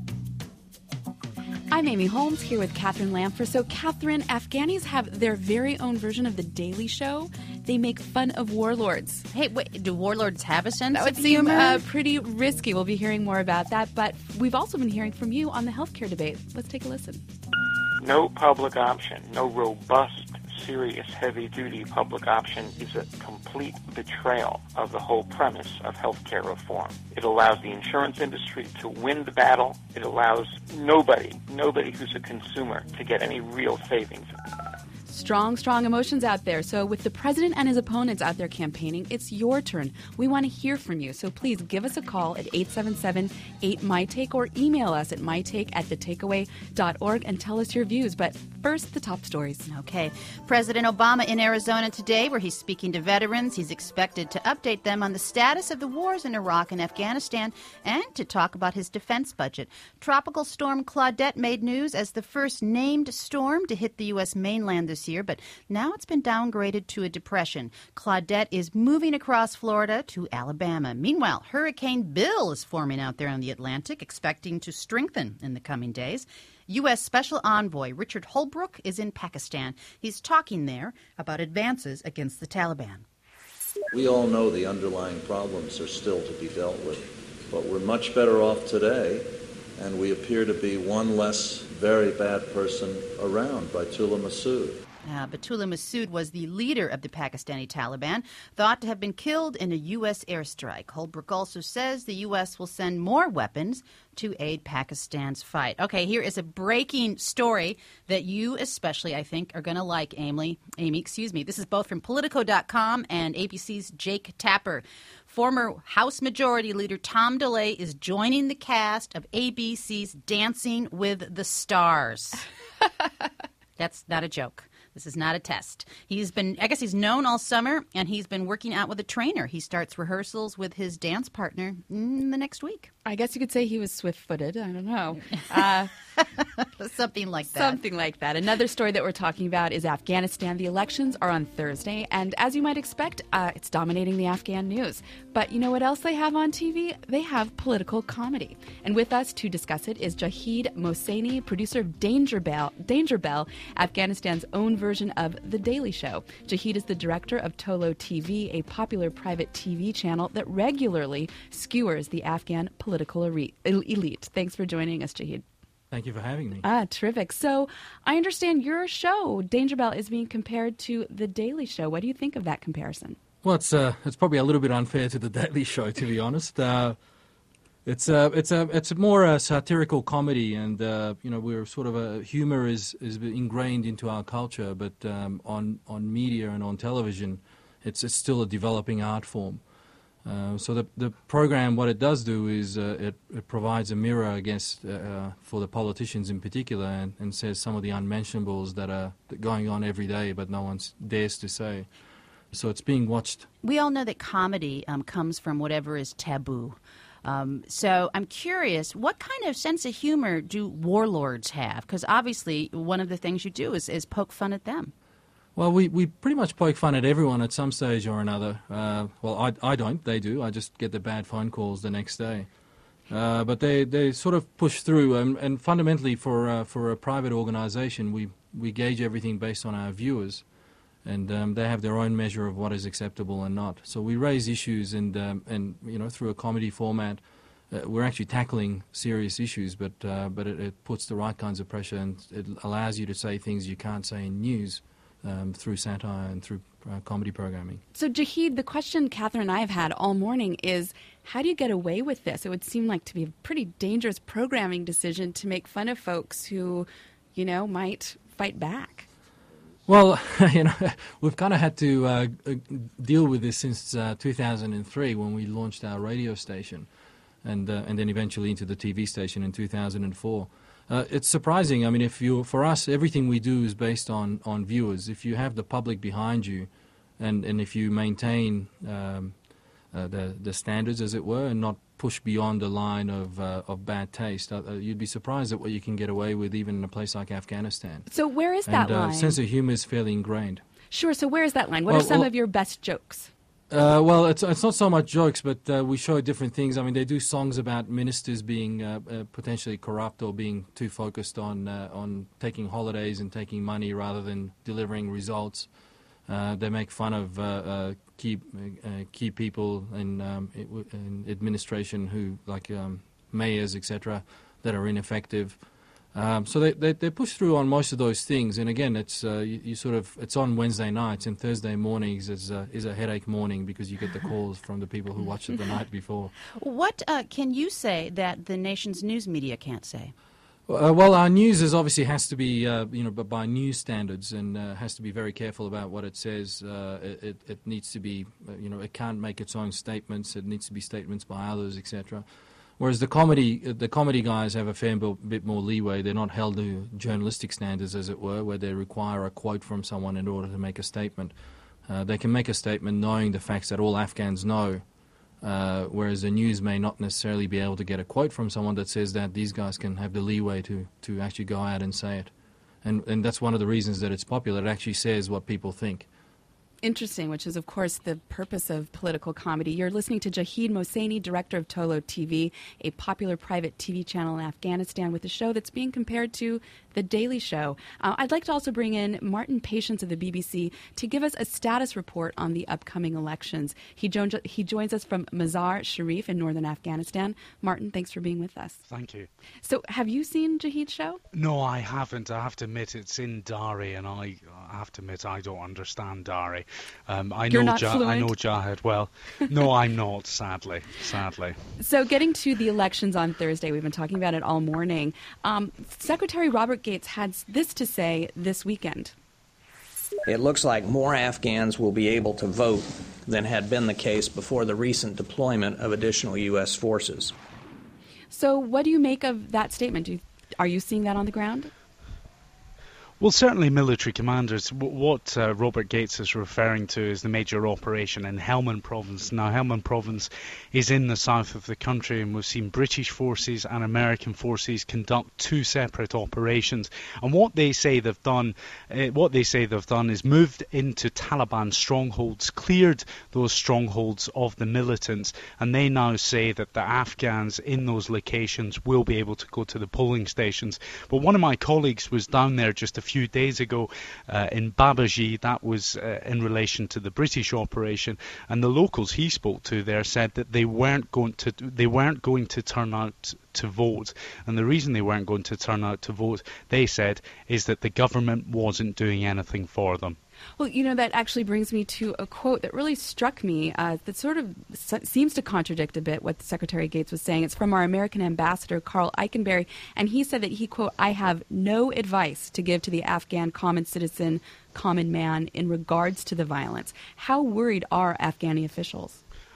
I'm Amy Holmes here with Catherine Lamfer. So, Catherine, Afghanis have their very own version of The Daily Show. They make fun of warlords. Hey, wait, do warlords have a sense That would of seem humor? uh, pretty risky. We'll be hearing more about that. But we've also been hearing from you on the healthcare debate. Let's take a listen. No public option, no robust, serious, heavy-duty public option is a complete betrayal of the whole premise of healthcare reform. It allows the insurance industry to win the battle. It allows nobody, nobody who's a consumer to get any real savings. Strong, strong emotions out there. So with the president and his opponents out there campaigning, it's your turn. We want to hear from you. So please give us a call at eight seven seven, eight, M Y, TAKE or email us at mytake at the takeaway dot org and tell us your views. But first, the top stories. Okay. President Obama in Arizona today, where he's speaking to veterans. He's expected to update them on the status of the wars in Iraq and Afghanistan and to talk about his defense budget. Tropical storm Claudette made news as the first named storm to hit the U S mainland this year, but now it's been downgraded to a depression. Claudette is moving across Florida to Alabama. Meanwhile, Hurricane Bill is forming out there on the Atlantic, expecting to strengthen in the coming days. U S. Special Envoy Richard Holbrooke is in Pakistan. He's talking there about advances against the Taliban. We all know the underlying problems are still to be dealt with, but we're much better off today, and we appear to be one less very bad person around, Baitullah Masood. Uh, Baitullah Masood was the leader of the Pakistani Taliban, thought to have been killed in a U S airstrike. Holbrooke also says the U S will send more weapons to aid Pakistan's fight. Okay, here is a breaking story that you especially, I think, are going to like, Amy. Amy, excuse me. This is both from Politico dot com and A B C's Jake Tapper. Former House Majority Leader Tom DeLay is joining the cast of A B C's Dancing with the Stars. That's not a joke. This is not a test. He's been, I guess he's known all summer, and he's been working out with a trainer. He starts rehearsals with his dance partner in the next week. I guess you could say he was swift-footed. I don't know. Uh, Something like that. Something like that. Another story that we're talking about is Afghanistan. The elections are on Thursday, and as you might expect, uh, it's dominating the Afghan news. But you know what else they have on T V? They have political comedy. And with us to discuss it is Jahid Mohseni, producer of Danger Bell, Danger Bell, Afghanistan's own version of The Daily Show. Jahid is the director of Tolo T V, a popular private T V channel that regularly skewers the Afghan political elite. Thanks for joining us, Jahid. Thank you for having me. Ah, terrific. So I understand your show, Danger Bell, is being compared to The Daily Show. What do you think of that comparison? Well, it's uh, it's probably a little bit unfair to The Daily Show, to be honest. Uh, it's a it's a it's more a satirical comedy, and uh, you know we're sort of a humor is is ingrained into our culture, but um, on on media and on television, it's it's still a developing art form. Uh, so the the program, what it does do is uh, it, it provides a mirror against uh, for the politicians in particular, and, and says some of the unmentionables that are going on every day, but no one dares to say. So it's being watched. We all know that comedy um, comes from whatever is taboo. Um, so I'm curious, what kind of sense of humor do warlords have? Because obviously one of the things you do is, is poke fun at them. Well, we, we pretty much poke fun at everyone at some stage or another. Uh, well, I, I don't. They do. I just get the bad phone calls the next day. Uh, but they, they sort of push through. And, and fundamentally, for uh, for a private organisation, we, we gauge everything based on our viewers. And um, they have their own measure of what is acceptable and not. So we raise issues, and, um, and you know, through a comedy format, uh, we're actually tackling serious issues, but, uh, but it, it puts the right kinds of pressure, and it allows you to say things you can't say in news. Um, through satire and through uh, comedy programming. So, Jahid, the question Catherine and I have had all morning is, how do you get away with this? It would seem like to be a pretty dangerous programming decision to make fun of folks who, you know, might fight back. Well, you know, we've kind of had to uh, deal with this since uh, two thousand three when we launched our radio station, and uh, and then eventually into the T V station in two thousand four. Uh, it's surprising. I mean, if you, for us, everything we do is based on, on viewers. If you have the public behind you, and, and if you maintain um, uh, the the standards, as it were, and not push beyond the line of uh, of bad taste, uh, you'd be surprised at what you can get away with, even in a place like Afghanistan. So where is that and, uh, line? Sense of humor is fairly ingrained. Sure. So where is that line? What well, are some well, of your best jokes? Uh, well, it's it's not so much jokes, but uh, we show different things. I mean, they do songs about ministers being uh, uh, potentially corrupt or being too focused on uh, on taking holidays and taking money rather than delivering results. Uh, they make fun of uh, uh, key uh, key people in, um, in administration who, like um, mayors, et cetera, that are ineffective. Um, so they, they they push through on most of those things, and again, it's uh, you, you sort of it's on Wednesday nights, and Thursday mornings is a, is a headache morning because you get the calls from the people who watched it the night before. What uh, can you say that the nation's news media can't say? Uh, well, our news is obviously has to be uh, you know by news standards, and uh, has to be very careful about what it says. Uh, it, it it needs to be uh, you know it can't make its own statements. It needs to be statements by others, et cetera. Whereas the comedy, the comedy guys have a fair bit more leeway. They're not held to journalistic standards, as it were, where they require a quote from someone in order to make a statement. Uh, they can make a statement knowing the facts that all Afghans know, uh, whereas the news may not necessarily be able to get a quote from someone that says that. These guys can have the leeway to, to actually go out and say it. And, and that's one of the reasons that it's popular. It actually says what people think. Interesting, which is, of course, the purpose of political comedy. You're listening to Jahid Mohseni, director of Tolo T V, a popular private T V channel in Afghanistan, with a show that's being compared to The Daily Show. Uh, I'd like to also bring in Martin Patience of the B B C to give us a status report on the upcoming elections. He, jo- he joins us from Mazar Sharif in northern Afghanistan. Martin, thanks for being with us. Thank you. So, have you seen Jahid's show? No, I haven't. I have to admit it's in Dari, and I, I have to admit I don't understand Dari. Um, I You're know not ja- fluent? I know Jahid well. No, I'm not, sadly. Sadly. So getting to the elections on Thursday, we've been talking about it all morning. Um, Secretary Robert Gates had this to say this weekend. It looks like more Afghans will be able to vote than had been the case before the recent deployment of additional U S forces. So what do you make of that statement? Do you, are you seeing that on the ground? Well, certainly military commanders. W- what uh, Robert Gates is referring to is the major operation in Helmand Province. Now, Helmand Province is in the south of the country, and we've seen British forces and American forces conduct two separate operations. And what they say they've done, uh, what they say they've done is moved into Taliban strongholds, cleared those strongholds of the militants, and they now say that the Afghans in those locations will be able to go to the polling stations. But one of my colleagues was down there just a few few days ago uh, in Babaji. That was uh, in relation to the British operation, and the locals he spoke to there said that they weren't going to they weren't going to turn out to vote, and the reason they weren't going to turn out to vote, they said, is that the government wasn't doing anything for them. Well, you know, that actually brings me to a quote that really struck me uh, that sort of seems to contradict a bit what Secretary Gates was saying. It's from our American ambassador, Carl Eikenberry, and he said that he, quote, "I have no advice to give to the Afghan common citizen, common man, in regards to the violence." How worried are Afghani officials?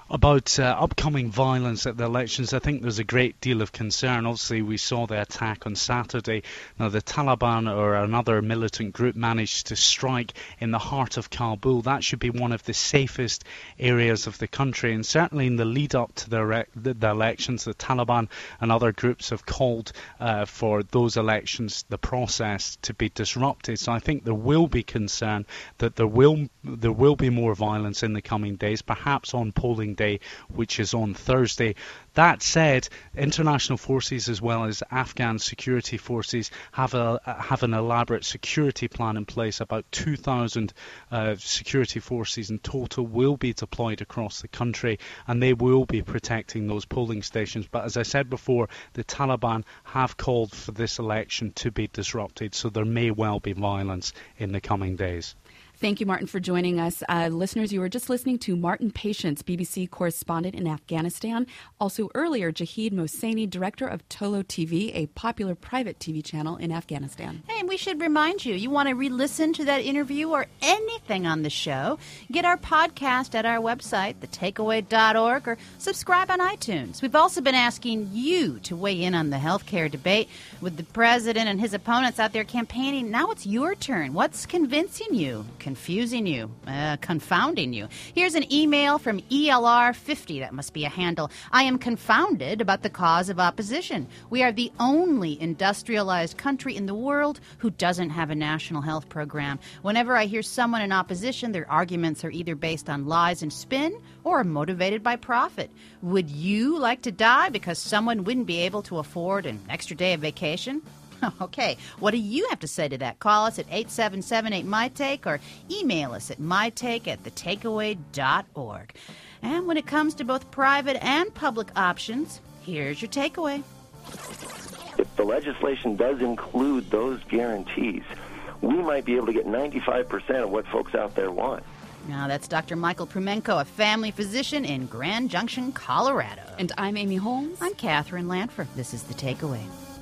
About uh, upcoming violence at the elections, I think there's a great deal of concern. Obviously, we saw the attack on Saturday. Now, the Taliban or another militant group managed to strike in the heart of Kabul. That should be one of the safest areas of the country. And certainly in the lead up to the, re- the, the elections, the Taliban and other groups have called uh, for those elections, the process, to be disrupted. So I think there will be concern that there will there will be more violence in the coming days, perhaps on polling day, which is on Thursday. That said, international forces as well as Afghan security forces have a have an elaborate security plan in place. About two thousand uh, security forces in total will be deployed across the country, and they will be protecting those polling stations. But as I said before, the Taliban have called for this election to be disrupted, so there may well be violence in the coming days. Thank you, Martin, for joining us. Uh, listeners, you were just listening to Martin Patience, B B C correspondent in Afghanistan. Also earlier, Jahid Mohseni, director of Tolo T V, a popular private T V channel in Afghanistan. Hey, and we should remind you, you want to re-listen to that interview or anything on the show, get our podcast at our website, the takeaway dot org, or subscribe on iTunes. We've also been asking you to weigh in on the healthcare debate with the president and his opponents out there campaigning. Now it's your turn. What's convincing you? Confusing you, uh, confounding you. Here's an email from E L R fifty. That must be a handle. I am confounded about the cause of opposition. We are the only industrialized country in the world who doesn't have a national health program. Whenever I hear someone in opposition, their arguments are either based on lies and spin or are motivated by profit. Would you like to die because someone wouldn't be able to afford an extra day of vacation? Okay, what do you have to say to that? Call us at eight seven seven eight, M Y Take or email us at mytake at the takeaway dot org. And when it comes to both private and public options, here's your takeaway. If the legislation does include those guarantees, we might be able to get ninety-five percent of what folks out there want. Now, that's Doctor Michael Prumenko, a family physician in Grand Junction, Colorado. And I'm Amy Holmes. I'm Catherine Lanford. This is The Takeaway.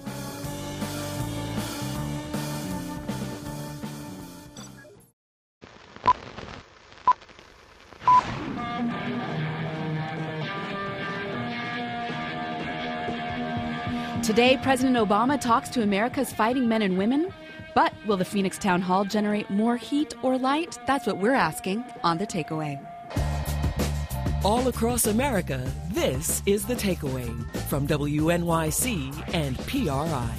Today, President Obama talks to America's fighting men and women. But will the Phoenix Town Hall generate more heat or light? That's what we're asking on The Takeaway. All across America, this is The Takeaway from W N Y C and P R I.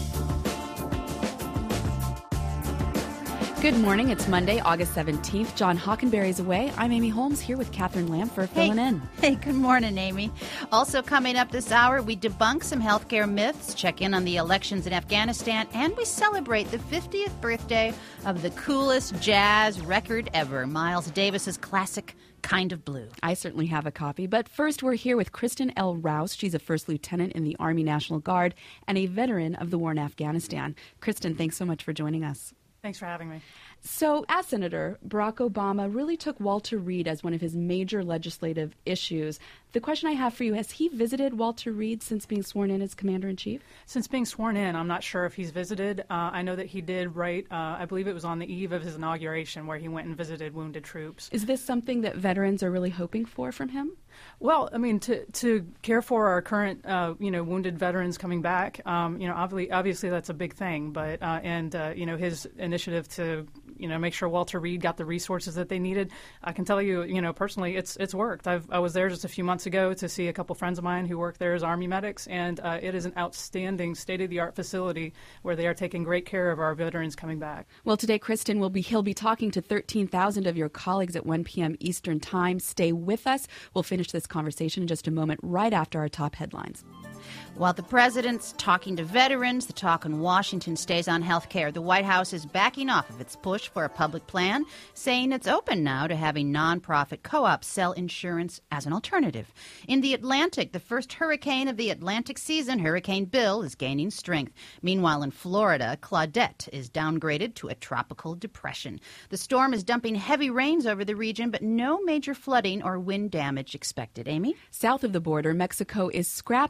Good morning. It's Monday, August seventeenth. John Hockenberry's away. I'm Amy Holmes here with Catherine Lanford filling hey. in. Hey, good morning, Amy. Also coming up this hour, we debunk some healthcare myths, check in on the elections in Afghanistan, and we celebrate the fiftieth birthday of the coolest jazz record ever, Miles Davis's classic Kind of Blue. I certainly have a copy. But first, we're here with Kristen L. Rouse. She's a first lieutenant in the Army National Guard and a veteran of the war in Afghanistan. Kristen, thanks so much for joining us. Thanks for having me. So, as Senator, Barack Obama really took Walter Reed as one of his major legislative issues. The question I have for you, has he visited Walter Reed since being sworn in as Commander-in-Chief? Since being sworn in, I'm not sure if he's visited. Uh, I know that he did right, uh, I believe it was on the eve of his inauguration, where he went and visited wounded troops. Is this something that veterans are really hoping for from him? Well, I mean, to to care for our current, uh, you know, wounded veterans coming back, um, you know, obviously, obviously that's a big thing. But uh, and uh, you know, his initiative to, you know, make sure Walter Reed got the resources that they needed, I can tell you, you know, personally, it's it's worked. I've, I was there just a few months ago to see a couple friends of mine who work there as Army medics, and uh, it is an outstanding state-of-the-art facility where they are taking great care of our veterans coming back. Well, today, Kristen will be he'll be talking to thirteen thousand of your colleagues at one p.m. Eastern Time. Stay with us. We'll finish this conversation in just a moment, right after our top headlines. While the president's talking to veterans, the talk in Washington stays on health care. The White House is backing off of its push for a public plan, saying it's open now to having nonprofit co-ops sell insurance as an alternative. In the Atlantic, the first hurricane of the Atlantic season, Hurricane Bill, is gaining strength. Meanwhile, in Florida, Claudette is downgraded to a tropical depression. The storm is dumping heavy rains over the region, but no major flooding or wind damage expected. Amy? South of the border, Mexico is scrapping its entire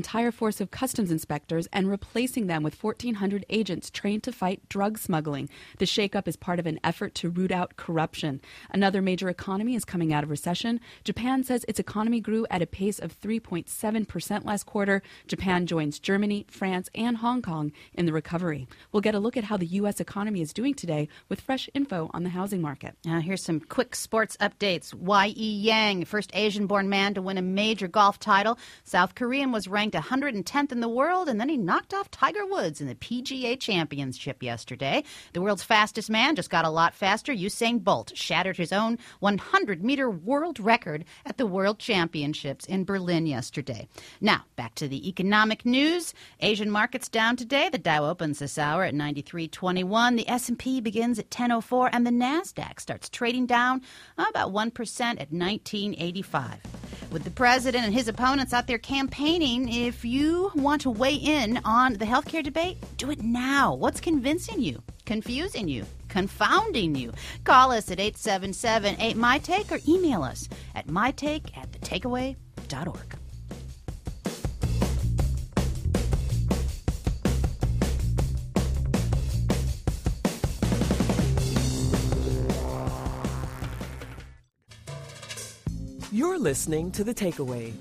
entire force of customs inspectors and replacing them with fourteen hundred agents trained to fight drug smuggling. The shakeup is part of an effort to root out corruption. Another major economy is coming out of recession. Japan says its economy grew at a pace of three point seven percent last quarter. Japan joins Germany, France, and Hong Kong in the recovery. We'll get a look at how the U S economy is doing today with fresh info on the housing market. Now here's some quick sports updates. Y E Yang, first Asian-born man to win a major golf title. South Korean was ranked one hundred tenth in the world, and then he knocked off Tiger Woods in the P G A Championship yesterday. The world's fastest man just got a lot faster. Usain Bolt shattered his own one hundred meter world record at the World Championships in Berlin yesterday. Now, back to the economic news. Asian markets down today. The Dow opens this hour at ninety-three twenty-one. The S and P begins at ten oh four, and the NASDAQ starts trading down about one percent at nineteen eighty-five. With the president and his opponents out there campaigning, if you want to weigh in on the healthcare debate, do it now. What's convincing you? Confusing you? Confounding you? Call us at eight seven seven eight M Y Take or email us at mytake at the takeaway dot org. You're listening to The Takeaway.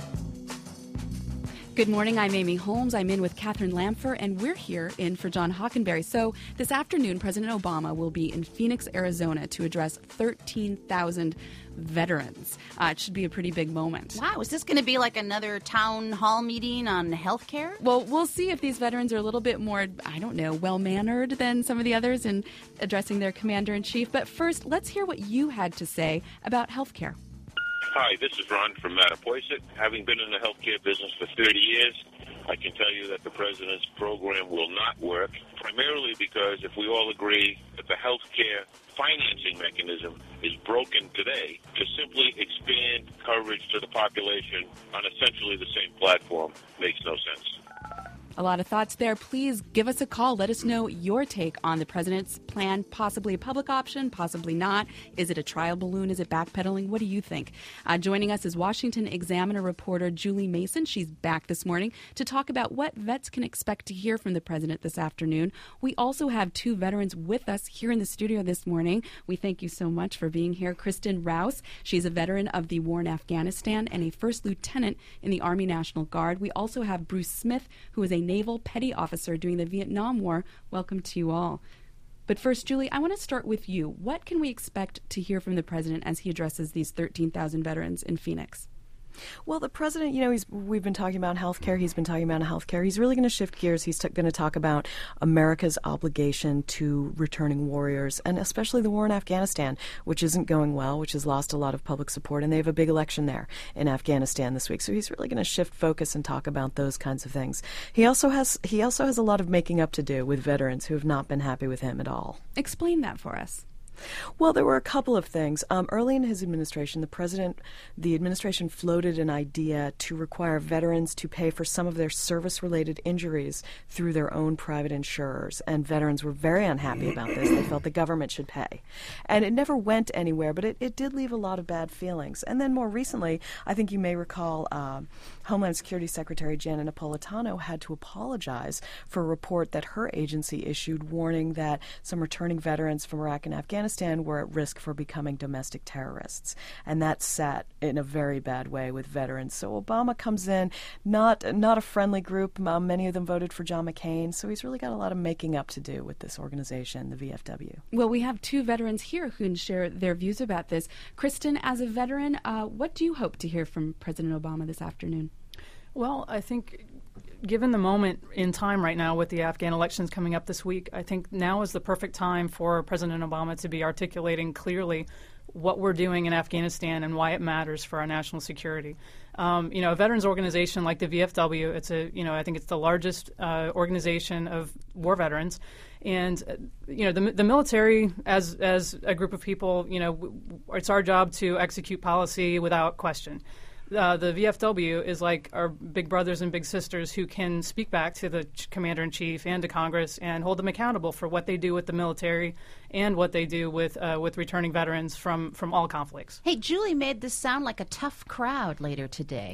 Good morning, I'm Amy Holmes. I'm in with Catherine Lamfer, and we're here in for John Hockenberry. So this afternoon, President Obama will be in Phoenix, Arizona to address thirteen thousand veterans. Uh, it should be a pretty big moment. Wow, is this going to be like another town hall meeting on health care? Well, we'll see if these veterans are a little bit more, I don't know, well-mannered than some of the others in addressing their commander-in-chief. But first, let's hear what you had to say about health care. Hi, this is Ron from Mattapoisett. Having been in the healthcare business for thirty years, I can tell you that the president's program will not work, primarily because if we all agree that the healthcare financing mechanism is broken today, to simply expand coverage to the population on essentially the same platform makes no sense. A lot of thoughts there. Please give us a call. Let us know your take on the president's plan, possibly a public option, possibly not. Is it a trial balloon? Is it backpedaling? What do you think? Uh, joining us is Washington Examiner reporter Julie Mason. She's back this morning to talk about what vets can expect to hear from the president this afternoon. We also have two veterans with us here in the studio this morning. We thank you so much for being here. Kristen Rouse, she's a veteran of the war in Afghanistan and a first lieutenant in the Army National Guard. We also have Bruce Smith, who is a naval petty officer during the Vietnam War. Welcome to you all. But first, Julie, I want to start with you. What can we expect to hear from the president as he addresses these thirteen thousand veterans in Phoenix? Well, the president, you know, he's, we've been talking about health care. He's been talking about health care. He's really going to shift gears. He's t- going to talk about America's obligation to returning warriors, and especially the war in Afghanistan, which isn't going well, which has lost a lot of public support. And they have a big election there in Afghanistan this week. So he's really going to shift focus and talk about those kinds of things. He also has he also has a lot of making up to do with veterans who have not been happy with him at all. Explain that for us. Well, there were a couple of things. Um, early in his administration, the president, the administration floated an idea to require veterans to pay for some of their service-related injuries through their own private insurers, and veterans were very unhappy about this. They felt the government should pay. And it never went anywhere, but it, it did leave a lot of bad feelings. And then more recently, I think you may recall uh, Homeland Security Secretary Janet Napolitano had to apologize for a report that her agency issued warning that some returning veterans from Iraq and Afghanistan were at risk for becoming domestic terrorists. And that sat in a very bad way with veterans. So Obama comes in, not not a friendly group. Um, many of them voted for John McCain. So he's really got a lot of making up to do with this organization, the V F W. Well, we have two veterans here who can share their views about this. Kristen, as a veteran, uh, what do you hope to hear from President Obama this afternoon? Well, I think given the moment in time right now with the Afghan elections coming up this week, I think now is the perfect time for President Obama to be articulating clearly what we're doing in Afghanistan and why it matters for our national security. Um, you know, a veterans organization like the V F W, it's a, you know, I think it's the largest uh, organization of war veterans. And, uh, you know, the, the military as, as a group of people, you know, w- it's our job to execute policy without question. Uh, the V F W is like our big brothers and big sisters who can speak back to the ch- commander-in-chief and to Congress and hold them accountable for what they do with the military and what they do with uh, with returning veterans from, from all conflicts. Hey, Julie made this sound like a tough crowd later today.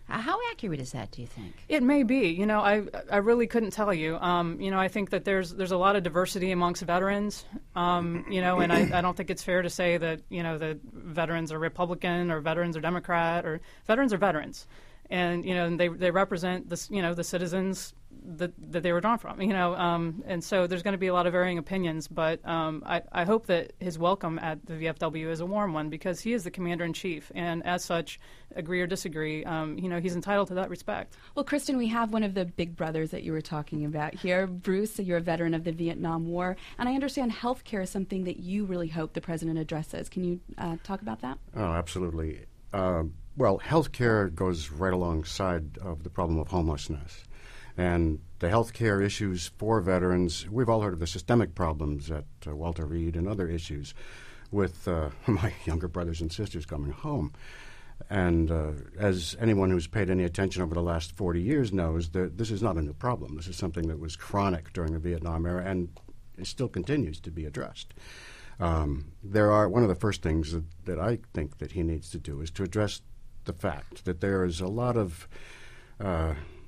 Uh, how accurate is that, do you think? It may be. You know, I I really couldn't tell you. Um, you know, I think that there's there's a lot of diversity amongst veterans. Um, you know, and I, I don't think it's fair to say that, you know, that veterans are Republican or veterans are Democrat, or veterans are veterans. And, you know, and they they represent the, you know, the citizens that, that they were drawn from, you know. Um, and so there's going to be a lot of varying opinions. But um, I, I hope that his welcome at the V F W is a warm one, because he is the commander-in-chief. And as such, agree or disagree, um, you know, he's entitled to that respect. Well, Kristen, we have one of the big brothers that you were talking about here. Bruce, you're a veteran of the Vietnam War. And I understand health care is something that you really hope the president addresses. Can you uh, talk about that? Oh, absolutely. Um, Well, health care goes right alongside of the problem of homelessness. And the health care issues for veterans, we've all heard of the systemic problems at uh, Walter Reed and other issues with uh, my younger brothers and sisters coming home. And uh, as anyone who's paid any attention over the last forty years knows, that this is not a new problem. This is something that was chronic during the Vietnam era, and it still continues to be addressed. Um, there are one of the first things that, that I think that he needs to do is to address the fact that there is a lot of, uh,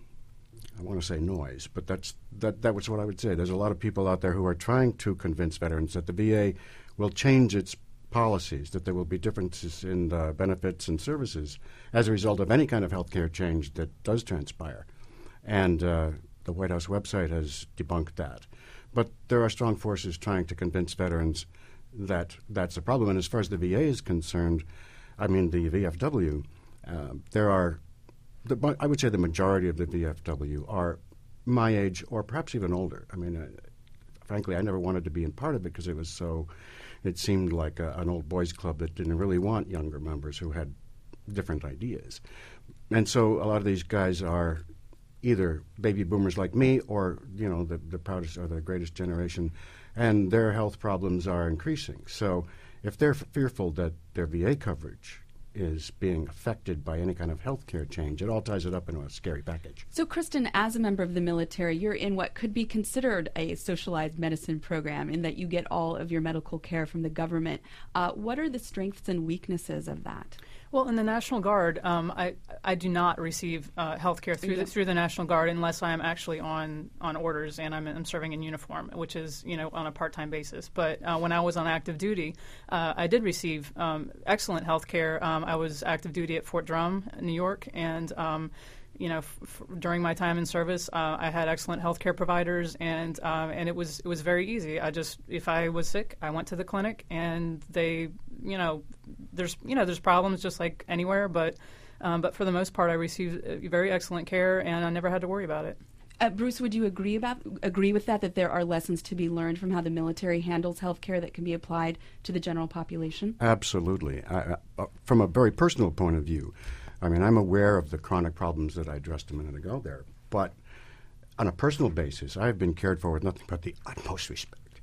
I want to say noise, but that's that that was what I would say. There's a lot of people out there who are trying to convince veterans that the V A will change its policies, that there will be differences in uh, benefits and services as a result of any kind of health care change that does transpire. And uh, the White House website has debunked that. But there are strong forces trying to convince veterans that that's a problem. And as far as the V A is concerned, I mean the V F W, Uh, there are, the, I would say the majority of the V F W are my age or perhaps even older. I mean, uh, frankly, I never wanted to be in part of it because it was so, it seemed like a, an old boys club that didn't really want younger members who had different ideas. And so a lot of these guys are either baby boomers like me or, you know, the, the proudest or the greatest generation, and their health problems are increasing. So if they're f- fearful that their V A coverage is being affected by any kind of health care change, it all ties it up into a scary package. So, Kristen, as a member of the military, you're in what could be considered a socialized medicine program in that you get all of your medical care from the government. Uh, what are the strengths and weaknesses of that? Well, in the National Guard, um, I I do not receive uh, health care through the, through the National Guard unless I am actually on, on orders and I'm, I'm serving in uniform, which is, you know, on a part-time basis. But uh, when I was on active duty, uh, I did receive um, excellent health care. Um, I was active duty at Fort Drum, New York, and um, you know, f- f- during my time in service, uh, I had excellent healthcare providers, and uh, and it was it was very easy. I just, if I was sick, I went to the clinic, and they, you know, there's you know there's problems just like anywhere, but um, but for the most part, I received very excellent care, and I never had to worry about it. Uh, Bruce, would you agree about agree with that? That there are lessons to be learned from how the military handles healthcare that can be applied to the general population? Absolutely. I, uh, from a very personal point of view, I mean, I'm aware of the chronic problems that I addressed a minute ago there, but on a personal basis, I've been cared for with nothing but the utmost respect.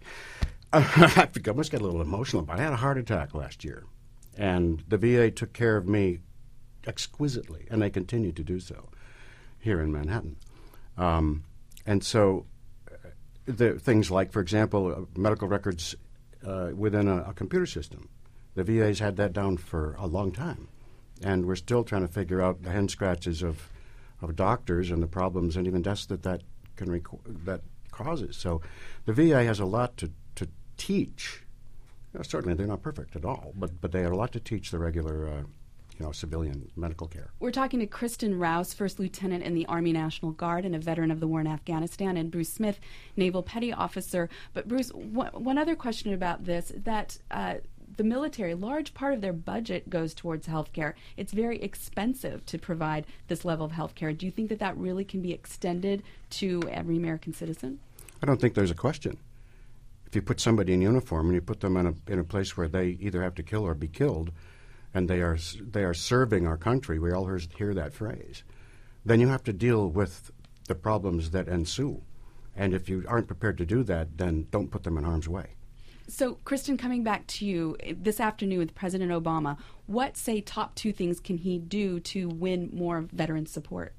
I almost got a little emotional, but I had a heart attack last year, and the V A took care of me exquisitely, and they continue to do so here in Manhattan. Um, and so uh, the things like, for example, uh, medical records uh, within a, a computer system. The V A's had that down for a long time. And we're still trying to figure out the hen scratches of, of doctors and the problems and even deaths that that, can rec- that causes. So the V A has a lot to, to teach. You know, certainly they're not perfect at all, but, but they have a lot to teach the regular uh, you know, civilian medical care. We're talking to Kristen Rouse, First Lieutenant in the Army National Guard and a veteran of the war in Afghanistan, and Bruce Smith, Naval Petty Officer. But Bruce, one, one other question about this, that uh, the military, large part of their budget goes towards health care. It's very expensive to provide this level of health care. Do you think that that really can be extended to every American citizen? I don't think there's a question. If you put somebody in uniform and you put them in a in a place where they either have to kill or be killed, and they are they are serving our country, we all hear that phrase, then you have to deal with the problems that ensue. And if you aren't prepared to do that, then don't put them in harm's way. So, Kristen, coming back to you, this afternoon with President Obama, what, say, top two things can he do to win more veteran support?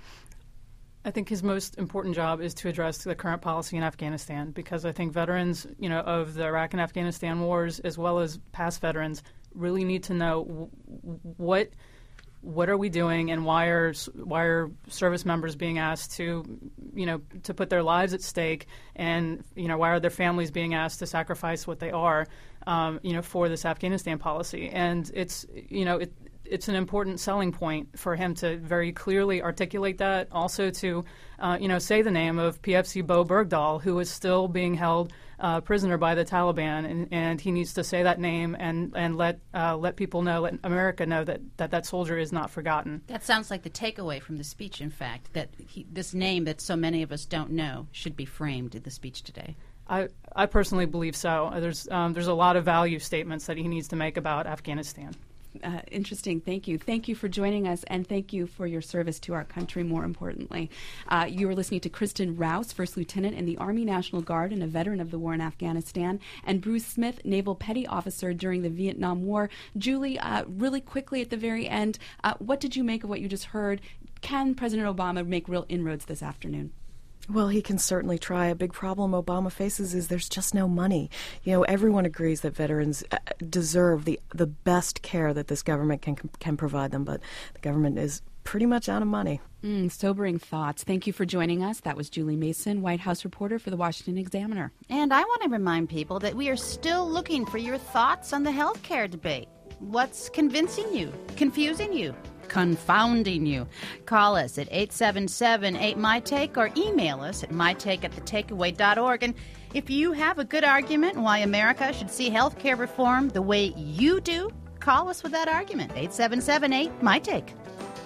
I think his most important job is to address the current policy in Afghanistan, because I think veterans, you know, of the Iraq and Afghanistan wars, as well as past veterans, really need to know w- what what are we doing, and why are why are service members being asked to, you know, to put their lives at stake, and you know, why are their families being asked to sacrifice what they are, um, you know, for this Afghanistan policy? And it's, you know, it. It's an important selling point for him to very clearly articulate that. Also to, uh, you know, say the name of P F C Bo Bergdahl, who is still being held uh, prisoner by the Taliban, and, and he needs to say that name and and let uh, let people know, let America know that, that that soldier is not forgotten. That sounds like the takeaway from the speech. In fact, that he, this name that so many of us don't know should be framed in the speech today. I, I personally believe so. There's um, there's a lot of value statements that he needs to make about Afghanistan. Uh, interesting. Thank you. Thank you for joining us, and thank you for your service to our country, more importantly. Uh, you are listening to Kristen Rouse, First Lieutenant in the Army National Guard and a veteran of the war in Afghanistan, and Bruce Smith, Naval Petty Officer during the Vietnam War. Julie, uh, really quickly at the very end, uh, what did you make of what you just heard? Can President Obama make real inroads this afternoon? Well, he can certainly try. A big problem Obama faces is there's just no money. You know, everyone agrees that veterans deserve the the best care that this government can can provide them, but the government is pretty much out of money. Mm, sobering thoughts. Thank you for joining us. That was Julie Mason, White House reporter for the Washington Examiner. And I want to remind people that we are still looking for your thoughts on the health care debate. What's convincing you? Confusing you? Confounding you? Call us at eight seven seven eight M Y Take or email us at my take at the takeaway dot org. And if you have a good argument why America should see health care reform the way you do, call us with that argument. eight seven seven eight M Y Take.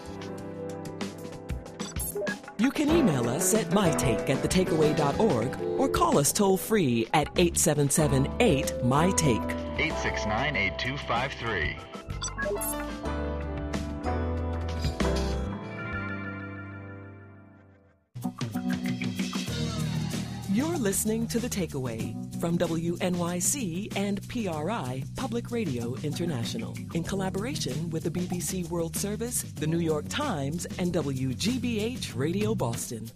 You can email us at my take at the takeaway dot org or call us toll free at eight seven seven eight M Y Take. eight six nine, eight two five three. You're listening to The Takeaway from W N Y C and P R I Public Radio International in collaboration with the B B C World Service, the New York Times, and W G B H Radio Boston.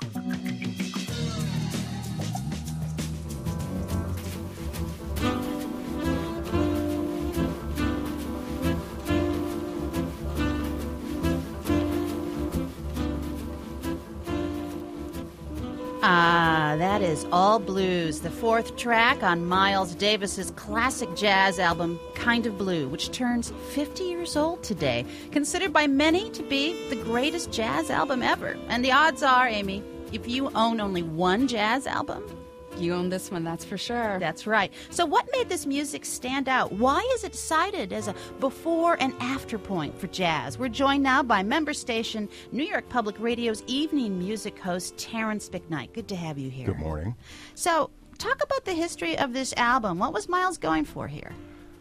Ah, that is All Blues, the fourth track on Miles Davis's classic jazz album, Kind of Blue, which turns fifty years old today, considered by many to be the greatest jazz album ever. And the odds are, Amy, if you own only one jazz album, you own this one, that's for sure. That's right. So what made this music stand out? Why is it cited as a before and after point for jazz? We're joined now by member station New York Public Radio's evening music host, Terrence McKnight. Good to have you here. Good morning. So talk about the history of this album. What was Miles going for here?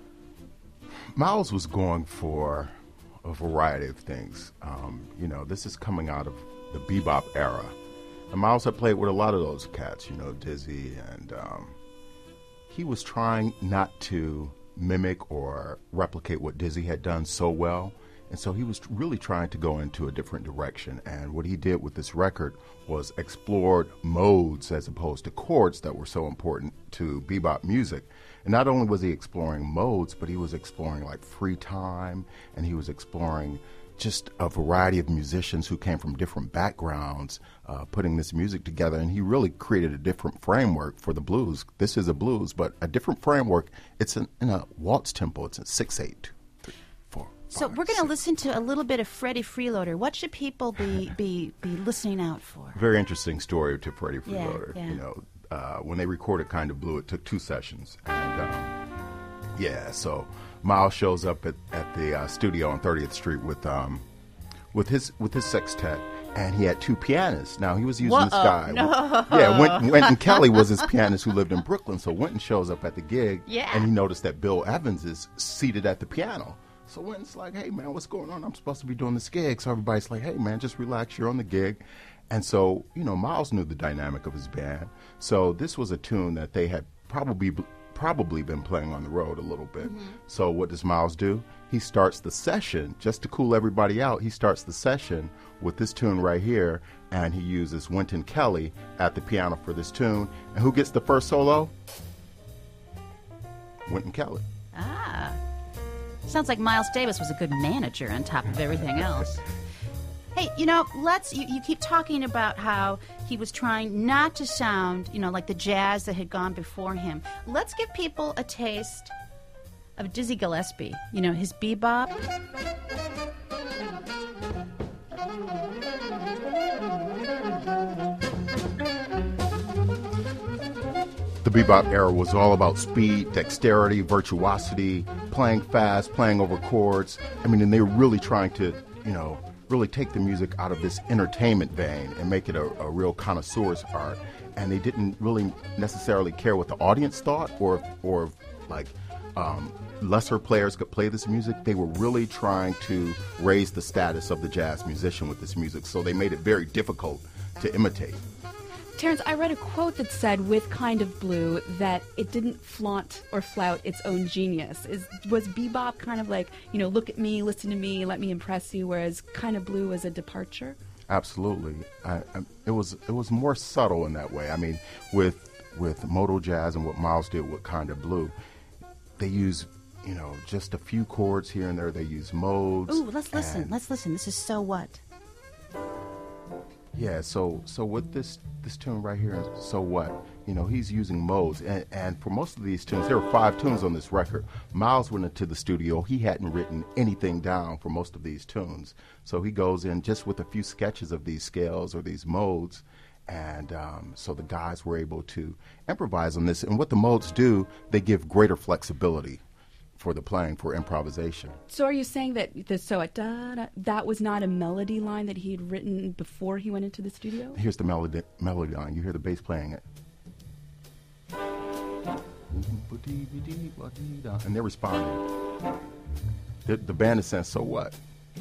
Miles was going for a variety of things. Um, you know, this is coming out of the bebop era. And Miles had played with a lot of those cats, you know, Dizzy, and um, he was trying not to mimic or replicate what Dizzy had done so well, and so he was really trying to go into a different direction. And what he did with this record was explored modes as opposed to chords that were so important to bebop music. And not only was he exploring modes, but he was exploring like free time, and he was exploring just a variety of musicians who came from different backgrounds, uh, putting this music together. And he really created a different framework for the blues. This is a blues, but a different framework. It's in, in a waltz tempo. It's a six eight. So we're going to listen to a little bit of Freddie Freeloader. What should people be be, be listening out for? Very interesting story to Freddie Yeah, Freeloader. yeah. You know, uh, when they recorded Kind of Blue, it took two sessions. And um, yeah, so Miles shows up at, at the uh, studio on thirtieth Street with um, with his with his sextet, and he had two pianists. Now he was using Whoa, this guy. no. Yeah, Wynton, Wynton Kelly was his pianist who lived in Brooklyn. So Wynton shows up at the gig, Yeah. and he noticed that Bill Evans is seated at the piano. So Wynton's like, "Hey man, what's going on? I'm supposed to be doing this gig." So everybody's like, "Hey man, just relax. You're on the gig." And so, you know, Miles knew the dynamic of his band. So this was a tune that they had probably probably been playing on the road a little bit. Mm-hmm. So what does Miles do? He starts the session, just to cool everybody out, he starts the session with this tune right here, and he uses Wynton Kelly at the piano for this tune. And who gets the first solo? Wynton Kelly. Ah. Sounds like Miles Davis was a good manager on top of everything else. Hey, you know, let's, you, you keep talking about how he was trying not to sound, you know, like the jazz that had gone before him. Let's give people a taste of Dizzy Gillespie, you know, his bebop. The bebop era was all about speed, dexterity, virtuosity, playing fast, playing over chords. I mean, and they were really trying to, you know, really take the music out of this entertainment vein and make it a, a real connoisseur's art. And they didn't really necessarily care what the audience thought, or, or like um, lesser players could play this music. They were really trying to raise the status of the jazz musician with this music, so they made it very difficult to imitate. Terrence, I read a quote that said with Kind of Blue that it didn't flaunt or flout its own genius. Is was bebop kind of like, you know, look at me, listen to me, let me impress you, whereas Kind of Blue was a departure? Absolutely. I, I, it was it was more subtle in that way. I mean, with with modal jazz and what Miles did with Kind of Blue, they use, you know, just a few chords here and there. They use modes. Ooh, let's listen. Let's listen. This is So What? Yeah, so so with this this tune right here, So What, you know, he's using modes. And, and for most of these tunes, there were five tunes on this record. Miles went into the studio. He hadn't written anything down for most of these tunes. So he goes in just with a few sketches of these scales or these modes. And um, so the guys were able to improvise on this. And what the modes do, they give greater flexibility for the playing, for improvisation. So are you saying that the so da, da, that was not a melody line that he had written before he went into the studio? Here's the melody melody line. You hear the bass playing it. And they're responding. The, the band is saying, so what?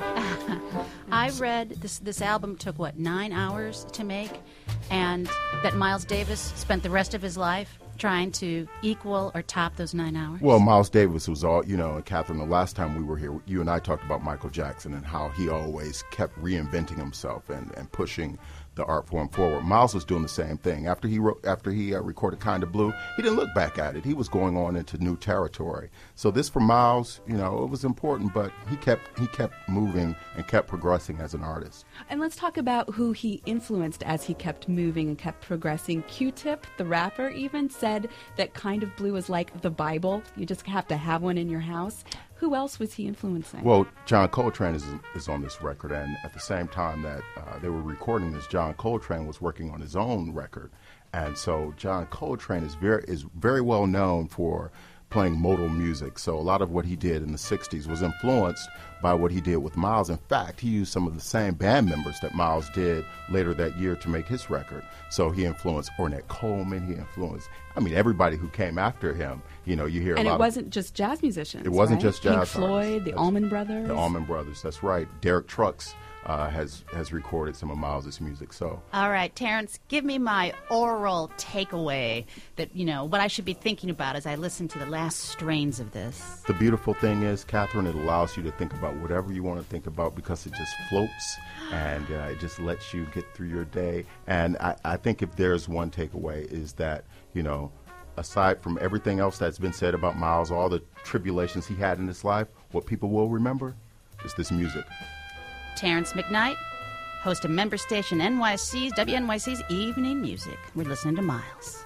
I read this this album took, what, nine hours to make, and that Miles Davis spent the rest of his life trying to equal or top those nine hours? Well, Miles Davis was all, you know, and Catherine, the last time we were here, you and I talked about Michael Jackson and how he always kept reinventing himself and, and pushing the art form forward. Miles was doing the same thing. After he wrote, after he uh, recorded Kind of Blue, he didn't look back at it. He was going on into new territory. So this for Miles, you know, it was important, but he kept he kept moving and kept progressing as an artist. And let's talk about who he influenced as he kept moving and kept progressing. Q-Tip, the rapper, even said that Kind of Blue is like the Bible. You just have to have one in your house. Who else was he influencing? Well, John Coltrane is is on this record, and at the same time that uh, they were recording this, John Coltrane was working on his own record, and so John Coltrane is very is very well known for playing modal music. So a lot of what he did in the sixties was influenced by what he did with Miles. In fact, he used some of the same band members that Miles did later that year to make his record. So he influenced Ornette Coleman, he influenced, I mean, everybody who came after him. You know, you hear and a lot it wasn't of, just jazz musicians. It wasn't right? just jazz Pink Floyd, artists. the That's, Allman Brothers. The Allman Brothers, that's right. Derek Trucks uh, has has recorded some of Miles's music. So, all right, Terrence, give me my oral takeaway that, you know, what I should be thinking about as I listen to the last strains of this. The beautiful thing is, Catherine, it allows you to think about whatever you want to think about because it just floats and uh, it just lets you get through your day. And I, I think if there's one takeaway is that, you know, aside from everything else that's been said about Miles, all the tribulations he had in his life, what people will remember is this music. Terrence McKnight, host of member station N Y C's, W N Y C's Evening Music. We're listening to Miles.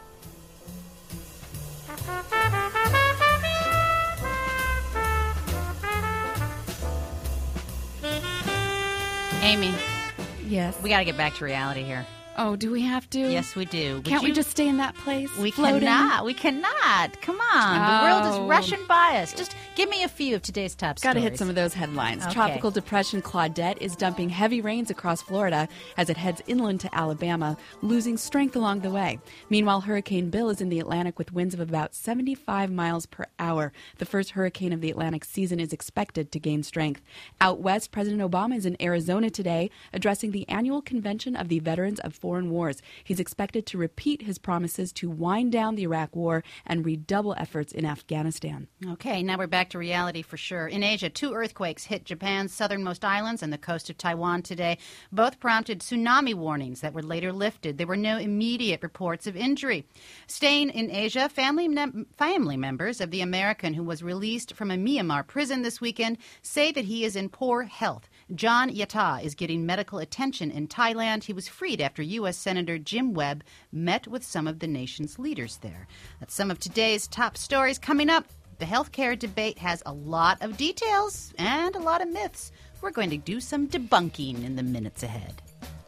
Amy. Yes? We got to get back to reality here. Oh, do we have to? Yes, we do. Would Can't you... we just stay in that place? We floating? cannot. We cannot. Come on. Oh. The world is rushing by us. Just give me a few of today's top Got to stories. hit some of those headlines. Okay. Tropical depression Claudette is dumping heavy rains across Florida as it heads inland to Alabama, losing strength along the way. Meanwhile, Hurricane Bill is in the Atlantic with winds of about seventy-five miles per hour. The first hurricane of the Atlantic season is expected to gain strength. Out west, President Obama is in Arizona today, addressing the annual convention of the Veterans of Foreign Wars. He's expected to repeat his promises to wind down the Iraq War and redouble efforts in Afghanistan. Okay, now we're back back to reality for sure. In Asia, two earthquakes hit Japan's southernmost islands and the coast of Taiwan today. Both prompted tsunami warnings that were later lifted. There were no immediate reports of injury. Staying in Asia, family, mem- family members of the American who was released from a Myanmar prison this weekend say that he is in poor health. John Yatta is getting medical attention in Thailand. He was freed after U S Senator Jim Webb met with some of the nation's leaders there. That's some of today's top stories. Coming up, the healthcare debate has a lot of details and a lot of myths. We're going to do some debunking in the minutes ahead.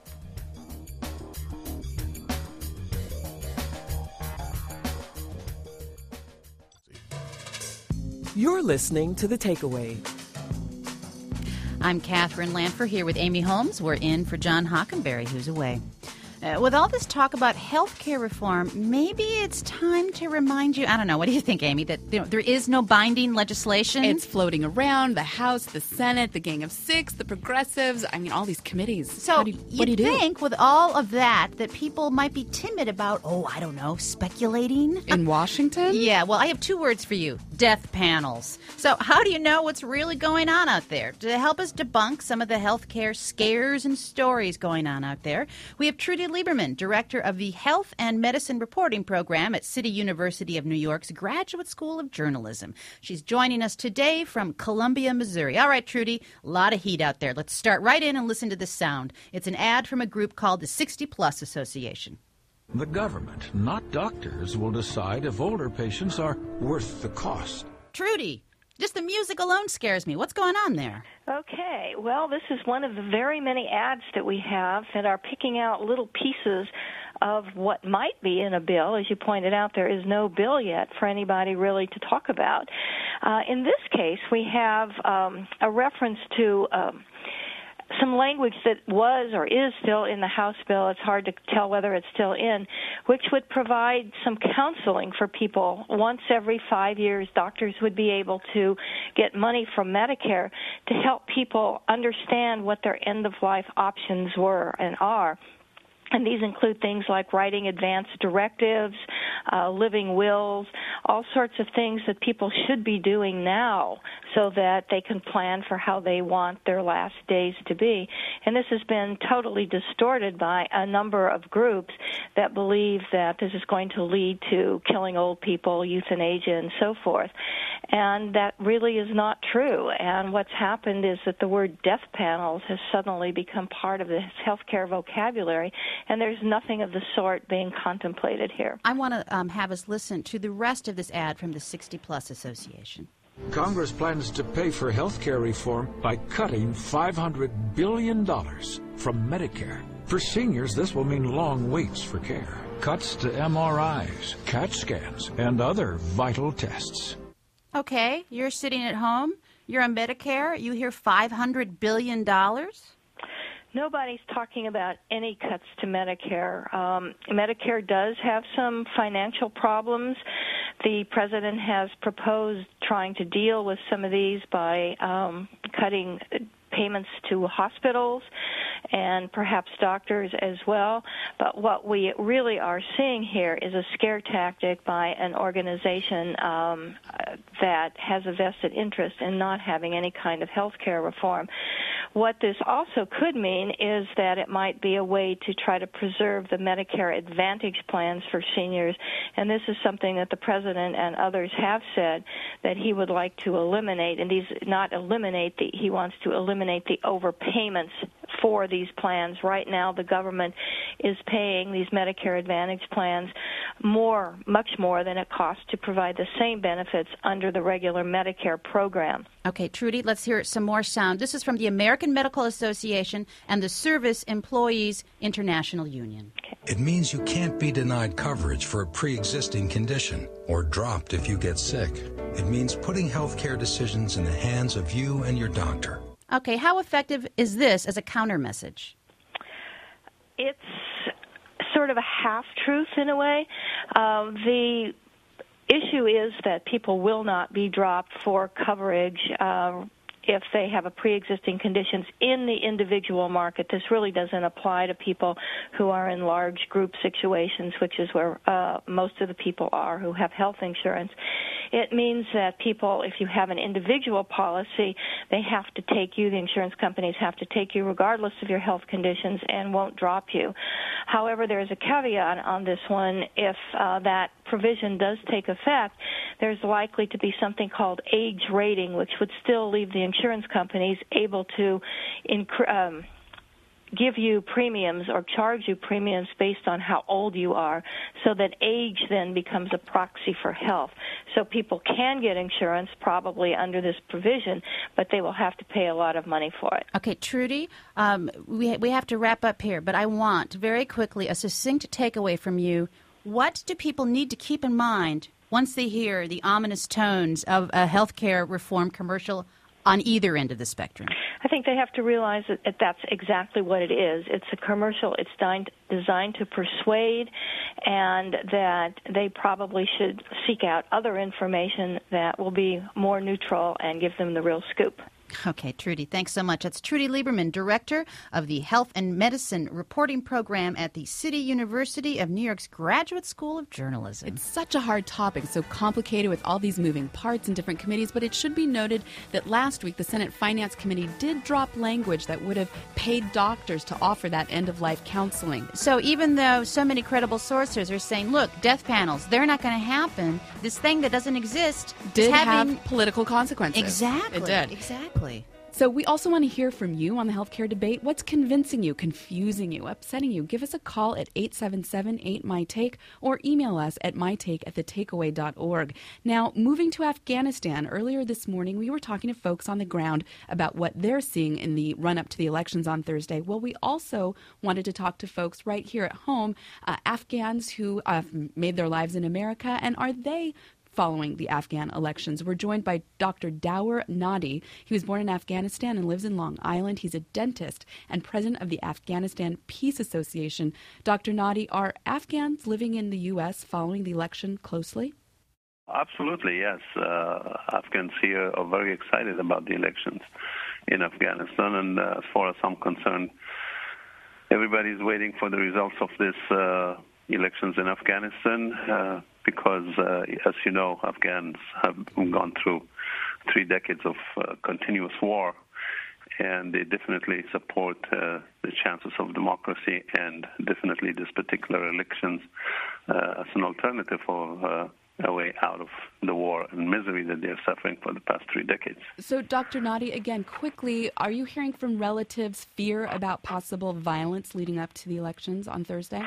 You're listening to The Takeaway. I'm Catherine Lanfer here with Amy Holmes. We're in for John Hockenberry, who's away. Uh, with all this talk about health care reform, maybe it's time to remind you, I don't know, what do you think, Amy, that you know, there is no binding legislation? It's floating around, the House, the Senate, the Gang of Six, the Progressives, I mean, all these committees. So do you, you what do you do? think with all of that that people might be timid about, oh, I don't know, speculating? In Washington? Yeah, well, I have two words for you, death panels. So how do you know what's really going on out there? To help us debunk some of the healthcare scares and stories going on out there, we have Trudy Lieberman, director of the Health and Medicine Reporting Program at City University of New York's Graduate School of Journalism. She's joining us today from Columbia, Missouri. All right, Trudy, a lot of heat out there. Let's start right in and listen to this sound. It's an ad from a group called the sixty plus Association. The government, not doctors, will decide if older patients are worth the cost. Trudy, just the music alone scares me. What's going on there? Okay, well, this is one of the very many ads that we have that are picking out little pieces of what might be in a bill. As you pointed out, there is no bill yet for anybody really to talk about. Uh, in this case, we have um, a reference to um, some language that was or is still in the House bill. It's hard to tell whether it's still in, which would provide some counseling for people. Once every five years, doctors would be able to get money from Medicare to help people understand what their end-of-life options were and are. And these include things like writing advance directives, uh, living wills, all sorts of things that people should be doing now so that they can plan for how they want their last days to be. And this has been totally distorted by a number of groups that believe that this is going to lead to killing old people, euthanasia, and so forth. And that really is not true. And what's happened is that the word death panels has suddenly become part of the healthcare vocabulary, and there's nothing of the sort being contemplated here. I want to um, have us listen to the rest of this ad from the sixty plus Association. Congress plans to pay for health care reform by cutting five hundred billion dollars from Medicare. For seniors, this will mean long waits for care, cuts to M R Is, CAT scans, and other vital tests. Okay, you're sitting at home, you're on Medicare, you hear five hundred billion dollars? Nobody's talking about any cuts to Medicare. Um, Medicare does have some financial problems. The president has proposed trying to deal with some of these by um, cutting payments to hospitals and perhaps doctors as well. But what we really are seeing here is a scare tactic by an organization um, that has a vested interest in not having any kind of health care reform. What this also could mean is that it might be a way to try to preserve the Medicare Advantage plans for seniors, and this is something that the president and others have said that he would like to eliminate, and he's not eliminate, the, he wants to eliminate the overpayments for these plans. Right now, the government is paying these Medicare Advantage plans more, much more than it costs to provide the same benefits under the regular Medicare program. Okay, Trudy, let's hear some more sound. This is from the American Medical Association and the Service Employees International Union. Okay. It means you can't be denied coverage for a pre-existing condition or dropped if you get sick. It means putting health care decisions in the hands of you and your doctor. Okay, how effective is this as a counter message? It's sort of a half-truth in a way. Um, the issue is that people will not be dropped for coverage. Uh, if they have a pre-existing conditions in the individual market. This really doesn't apply to people who are in large group situations, which is where uh, most of the people are who have health insurance. It means that people, if you have an individual policy, they have to take you, the insurance companies have to take you regardless of your health conditions and won't drop you. However, there is a caveat on this one. If uh, that provision does take effect, there's likely to be something called age rating, which would still leave the insurance companies able to inc- um, give you premiums or charge you premiums based on how old you are, so that age then becomes a proxy for health. So people can get insurance probably under this provision, but they will have to pay a lot of money for it. Okay, Trudy, um, we, we have to wrap up here, but I want very quickly a succinct takeaway from you. What do people need to keep in mind once they hear the ominous tones of a healthcare reform commercial on either end of the spectrum? I think they have to realize that that's exactly what it is. It's a commercial. It's designed, designed to persuade, and that they probably should seek out other information that will be more neutral and give them the real scoop. Okay, Trudy, thanks so much. That's Trudy Lieberman, Director of the Health and Medicine Reporting Program at the City University of New York's Graduate School of Journalism. It's such a hard topic, so complicated with all these moving parts and different committees, but it should be noted that last week the Senate Finance Committee did drop language that would have paid doctors to offer that end-of-life counseling. So even though so many credible sources are saying, look, death panels, they're not going to happen, this thing that doesn't exist did is having have political consequences. Exactly. It did. Exactly. So we also want to hear from you on the healthcare debate. What's convincing you, confusing you, upsetting you? Give us a call at eight seven seven eight M Y Take or email us at mytake at the takeaway dot org. Now, moving to Afghanistan, earlier this morning we were talking to folks on the ground about what they're seeing in the run-up to the elections on Thursday. Well, we also wanted to talk to folks right here at home, uh, Afghans who uh, made their lives in America, and are they following the Afghan elections. We're joined by Doctor Daur Nadi. He was born in Afghanistan and lives in Long Island. He's a dentist and president of the Afghanistan Peace Association. Doctor Nadi, are Afghans living in the U S following the election closely? Absolutely, yes. Uh, Afghans here are very excited about the elections in Afghanistan, and uh, as far as I'm concerned, everybody's waiting for the results of this uh, elections in Afghanistan. Uh, because, uh, as you know, Afghans have gone through three decades of uh, continuous war, and they definitely support uh, the chances of democracy and definitely this particular elections uh, as an alternative for uh, a way out of the war and misery that they're suffering for the past three decades. So, Doctor Nadi, again, quickly, are you hearing from relatives fear about possible violence leading up to the elections on Thursday?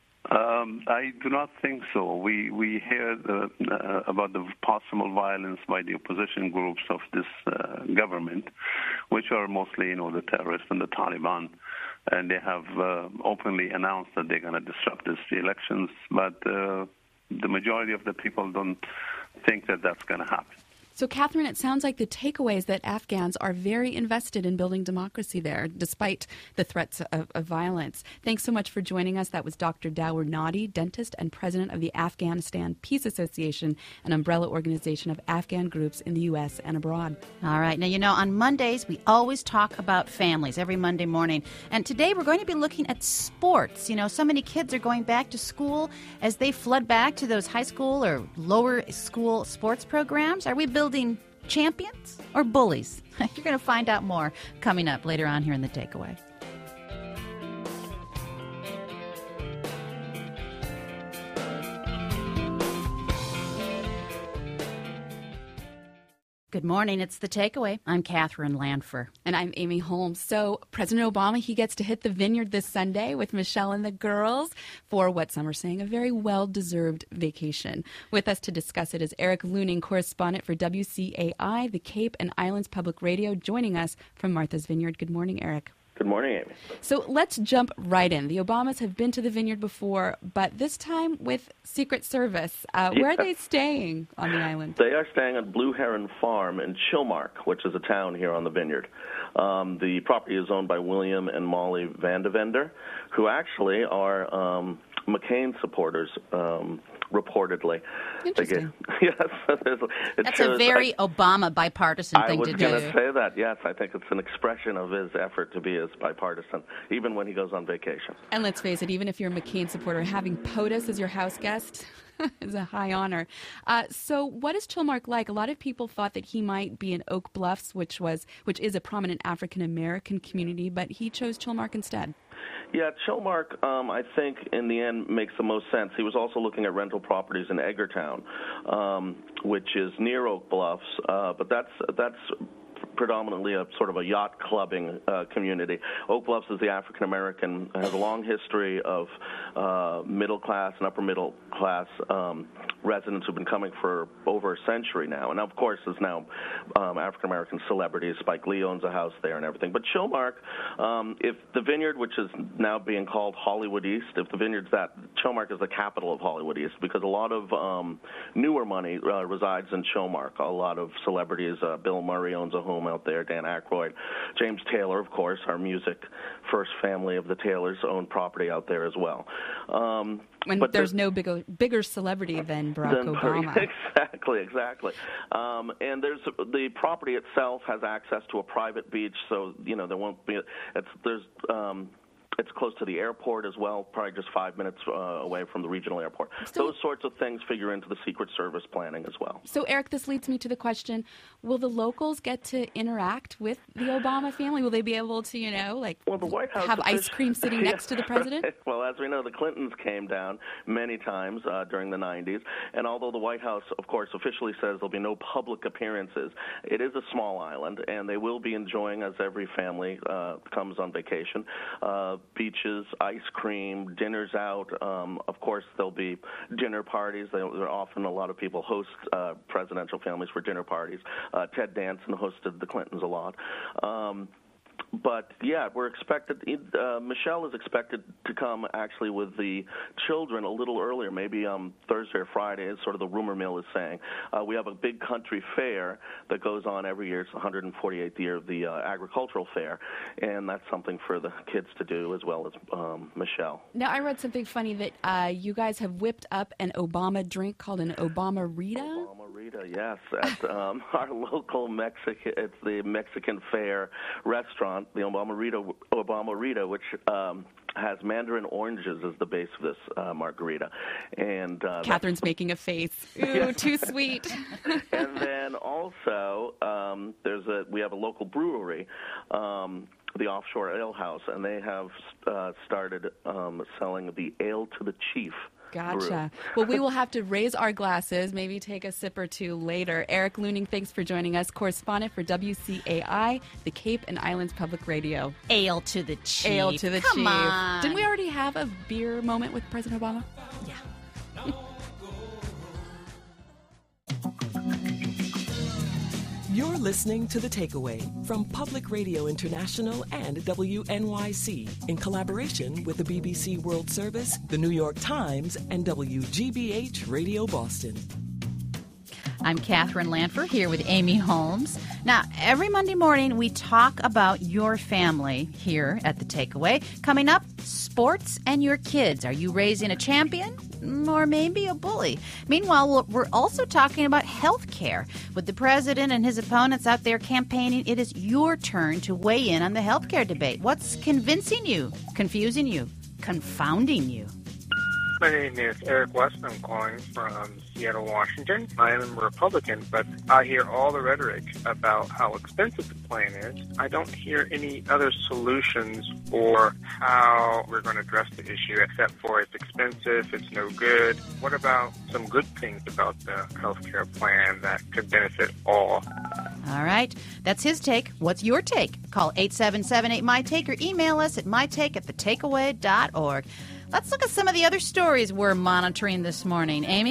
Um, I do not think so. We we hear the, uh, about the possible violence by the opposition groups of this uh, government, which are mostly, you know, the terrorists and the Taliban, and they have uh, openly announced that they're going to disrupt this elections. But uh, the majority of the people don't think that that's going to happen. So, Catherine, it sounds like the takeaway is that Afghans are very invested in building democracy there, despite the threats of, of violence. Thanks so much for joining us. That was Doctor Daur Nadi, dentist and president of the Afghanistan Peace Association, an umbrella organization of Afghan groups in the U S and abroad. All right. Now, you know, on Mondays, we always talk about families every Monday morning. And today we're going to be looking at sports. You know, so many kids are going back to school as they flood back to those high school or lower school sports programs. Are we building Building champions or bullies? You're going to find out more coming up later on here in The Takeaway. Good morning. It's The Takeaway. I'm Catherine Lanfer. And I'm Amy Holmes. So President Obama, he gets to hit the Vineyard this Sunday with Michelle and the girls for what some are saying a very well-deserved vacation. With us to discuss it is Eric Looning, correspondent for W C A I, the Cape and Islands Public Radio, joining us from Martha's Vineyard. Good morning, Eric. Good morning, Amy. So let's jump right in. The Obamas have been to the Vineyard before, but this time with Secret Service. Uh, yeah. Where are they staying on the island? They are staying at Blue Heron Farm in Chilmark, which is a town here on the Vineyard. Um, the property is owned by William and Molly Vandevender, who actually are um, McCain supporters. Um, reportedly. Interesting. Yes, it That's shows, a very I, Obama bipartisan I thing was to going do. to say that, yes. I think it's an expression of his effort to be as bipartisan, even when he goes on vacation. And let's face it, even if you're a McCain supporter, having POTUS as your house guest is a high honor. Uh, so what is Chilmark like? A lot of people thought that he might be in Oak Bluffs, which was which is a prominent African-American community, but he chose Chilmark instead. Yeah, Chilmark, um, I think, in the end, makes the most sense. He was also looking at rental properties in Edgartown, um, which is near Oak Bluffs, uh, but that's that's predominantly a sort of a yacht clubbing uh, community. Oak Bluffs is the African American, has a long history of uh, middle class and upper middle class um, residents who've been coming for over a century now. And of course, there's now um, African American celebrities. Spike Lee owns a house there and everything. But Chilmark, um, if the Vineyard, which is now being called Hollywood East, if the Vineyard's that, Chilmark is the capital of Hollywood East because a lot of um, newer money uh, resides in Chilmark. A lot of celebrities, uh, Bill Murray owns a home out there, Dan Aykroyd, James Taylor, of course, our music first family of the Taylors own property out there as well. Um, when but there's the, no bigger bigger celebrity than Barack than, Obama. Exactly, exactly. Um, and there's the property itself has access to a private beach, so you know there won't be. It's there's. Um, It's close to the airport as well, probably just five minutes uh, away from the regional airport. So, Those sorts of things figure into the Secret Service planning as well. So, Eric, this leads me to the question, will the locals get to interact with the Obama family? Will they be able to, you know, like well, the White House have official- ice cream sitting next to the president? Well, as we know, the Clintons came down many times uh, during the nineties, and although the White House, of course, officially says there'll be no public appearances, it is a small island, and they will be enjoying, as every family uh, comes on vacation, uh, beaches, ice cream, dinners out. Um, of course, there'll be dinner parties. There are often a lot of people host uh, presidential families for dinner parties. Uh, Ted Danson hosted the Clintons a lot. Um, But, yeah, we're expected uh, – Michelle is expected to come actually with the children a little earlier, maybe um, Thursday or Friday, as sort of the rumor mill is saying. Uh, we have a big country fair that goes on every year. It's the one hundred forty-eighth year of the uh, agricultural fair, and that's something for the kids to do as well as um, Michelle. Now, I read something funny that uh, you guys have whipped up an Obama drink called an Obama Rita. Obama Rita, yes, at um, our local Mexican – it's the Mexican Fair restaurant, the Obama Rita, Obama Rita, which um, has mandarin oranges as the base of this uh, margarita. And uh, Catherine's making a face. Ooh, yes. Too sweet. And then also, um, there's a we have a local brewery, um, the Offshore Ale House, and they have uh, started um, selling the Ale to the Chief. Gotcha. Well, we will have to raise our glasses, maybe take a sip or two later. Eric Looning, thanks for joining us, correspondent for W C A I, the Cape and Islands Public Radio. Ale to the Chief. Ale to the Come Chief. on. Didn't we already have a beer moment with President Obama? Yeah. You're listening to The Takeaway from Public Radio International and W N Y C in collaboration with the B B C World Service, the New York Times, and W G B H Radio Boston. I'm Catherine Lanford here with Amy Holmes. Now, every Monday morning we talk about your family here at The Takeaway. Coming up, sports and your kids. Are you raising a champion or maybe a bully? Meanwhile, we're also talking about health care. With the president and his opponents out there campaigning, it is your turn to weigh in on the health care debate. What's convincing you, confusing you, confounding you? My name is Eric West. I'm calling from Seattle, Washington. I am a Republican, but I hear all the rhetoric about how expensive the plan is. I don't hear any other solutions for how we're going to address the issue, except for it's expensive, it's no good. What about some good things about the health care plan that could benefit all? All right. That's his take. What's your take? Call eight seven seven eight M Y Take or email us at my take at the takeaway dot org. Let's look at some of the other stories we're monitoring this morning. Amy,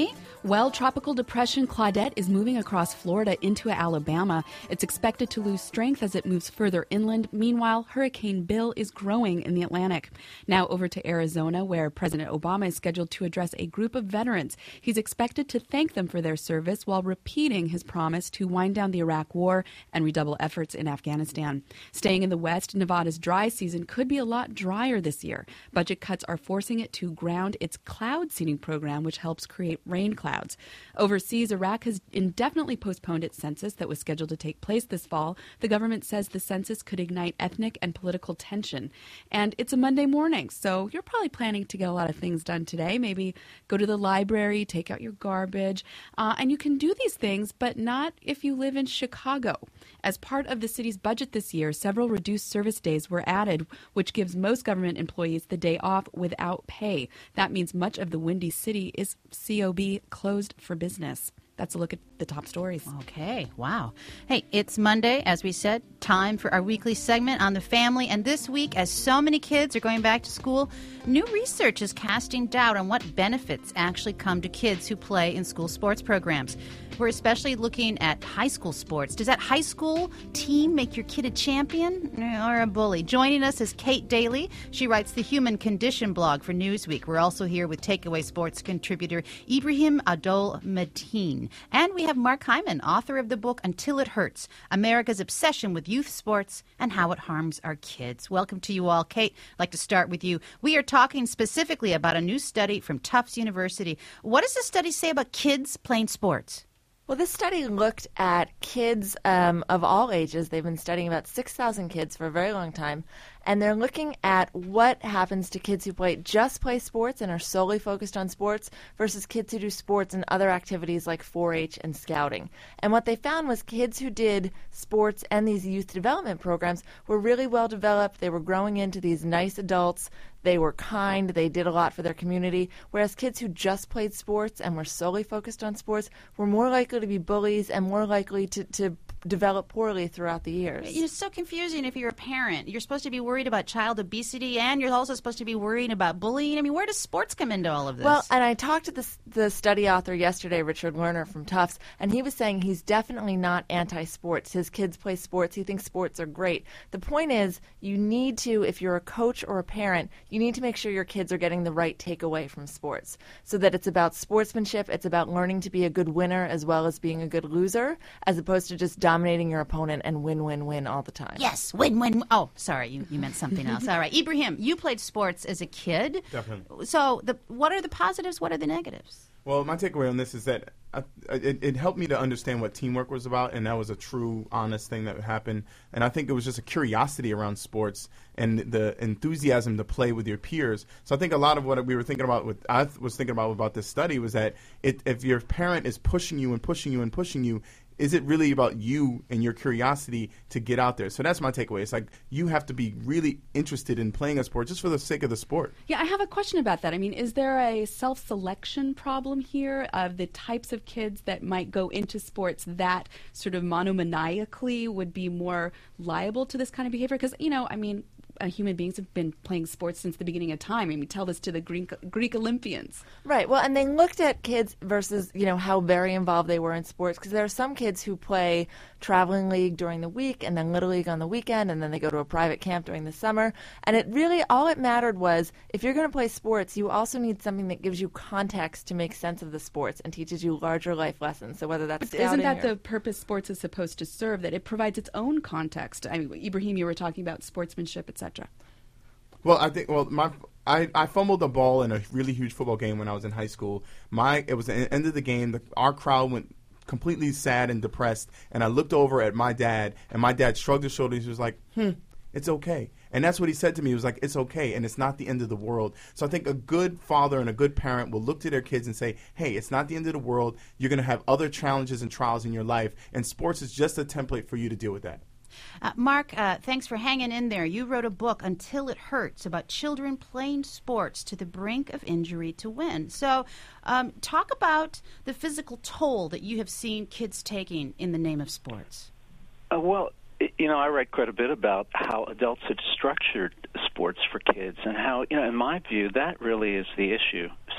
Well, Tropical Depression Claudette is moving across Florida into Alabama. It's expected to lose strength as it moves further inland. Meanwhile, Hurricane Bill is growing in the Atlantic. Now over to Arizona, where President Obama is scheduled to address a group of veterans. He's expected to thank them for their service while repeating his promise to wind down the Iraq War and redouble efforts in Afghanistan. Staying in the West, Nevada's dry season could be a lot drier this year. Budget cuts are forcing it to ground its cloud seeding program, which helps create rain clouds. Overseas, Iraq has indefinitely postponed its census that was scheduled to take place this fall. The government says the census could ignite ethnic and political tension. And it's a Monday morning, so you're probably planning to get a lot of things done today. Maybe go to the library, take out your garbage. Uh, and you can do these things, but not if you live in Chicago. As part of the city's budget this year, several reduced service days were added, which gives most government employees the day off without pay. That means much of the Windy City is C O B closed for business. That's a look at the top stories. Okay, wow. Hey, it's Monday, as we said, time for our weekly segment on the family. And this week, as so many kids are going back to school, new research is casting doubt on what benefits actually come to kids who play in school sports programs. We're especially looking at high school sports. Does that high school team make your kid a champion or a bully? Joining us is Kate Daly. She writes the Human Condition blog for Newsweek. We're also here with Takeaway Sports contributor Ibrahim Abdul-Mateen. And we have Mark Hyman, author of the book Until It Hurts, America's Obsession with Youth Sports and How It Harms Our Kids. Welcome to you all. Kate, I'd like to start with you. We are talking specifically about a new study from Tufts University. What does this study say about kids playing sports? Well, this study looked at kids um, of all ages. They've been studying about six thousand kids for a very long time, and they're looking at what happens to kids who play just play sports and are solely focused on sports versus kids who do sports and other activities like four H and scouting. And what they found was kids who did sports and these youth development programs were really well developed. They were growing into these nice adults. They were kind. They did a lot for their community. Whereas kids who just played sports and were solely focused on sports were more likely to be bullies and more likely to, to develop poorly throughout the years. You know, it's so confusing if you're a parent. You're supposed to be worried about child obesity, and you're also supposed to be worrying about bullying. I mean, where does sports come into all of this? Well, and I talked to the, the study author yesterday, Richard Lerner from Tufts, and he was saying he's definitely not anti-sports. His kids play sports. He thinks sports are great. The point is, you need to, if you're a coach or a parent, you need to make sure your kids are getting the right takeaway from sports so that it's about sportsmanship, it's about learning to be a good winner as well as being a good loser, as opposed to just dominating your opponent and win, win, win all the time. Yes, win, win. Oh, sorry, you, you meant something else. All right. Ibrahim, you played sports as a kid. Definitely. So the, what are the positives? What are the negatives? Well, my takeaway on this is that I, it, it helped me to understand what teamwork was about, and that was a true, honest thing that happened. And I think it was just a curiosity around sports and the enthusiasm to play with your peers. So I think a lot of what we were thinking about, with I was thinking about about this study, was that it, if your parent is pushing you and pushing you and pushing you, is it really about you and your curiosity to get out there? So that's my takeaway. It's like you have to be really interested in playing a sport just for the sake of the sport. Yeah, I have a question about that. I mean, is there a self-selection problem here of the types of kids that might go into sports that sort of monomaniacally would be more liable to this kind of behavior? Because, you know, I mean, Uh, human beings have been playing sports since the beginning of time. I mean, tell this to the Greek, Greek Olympians. Right. Well, and they looked at kids versus, you know, how very involved they were in sports, because there are some kids who play traveling league during the week and then Little League on the weekend, and then they go to a private camp during the summer. And it really, all it mattered was, if you're going to play sports, you also need something that gives you context to make sense of the sports and teaches you larger life lessons. So whether that's scouting. Isn't that or, the purpose sports is supposed to serve, that it provides its own context? I mean, Ibrahim, you were talking about sportsmanship, et cetera. Well, I think well, my I, I fumbled the ball in a really huge football game when I was in high school. My it was the end of the game. The, our crowd went completely sad and depressed, and I looked over at my dad, and my dad shrugged his shoulders. He was like, "Hmm, it's okay." And that's what he said to me. He was like, "It's okay, and it's not the end of the world." So I think a good father and a good parent will look to their kids and say, "Hey, it's not the end of the world. You're going to have other challenges and trials in your life, and sports is just a template for you to deal with that." Uh, Mark, uh, thanks for hanging in there. You wrote a book, Until It Hurts, about children playing sports to the brink of injury to win. So um, talk about the physical toll that you have seen kids taking in the name of sports. Uh, well, you know, I write quite a bit about how adults had structured sports for kids and how, you know, in my view, that really is the issue.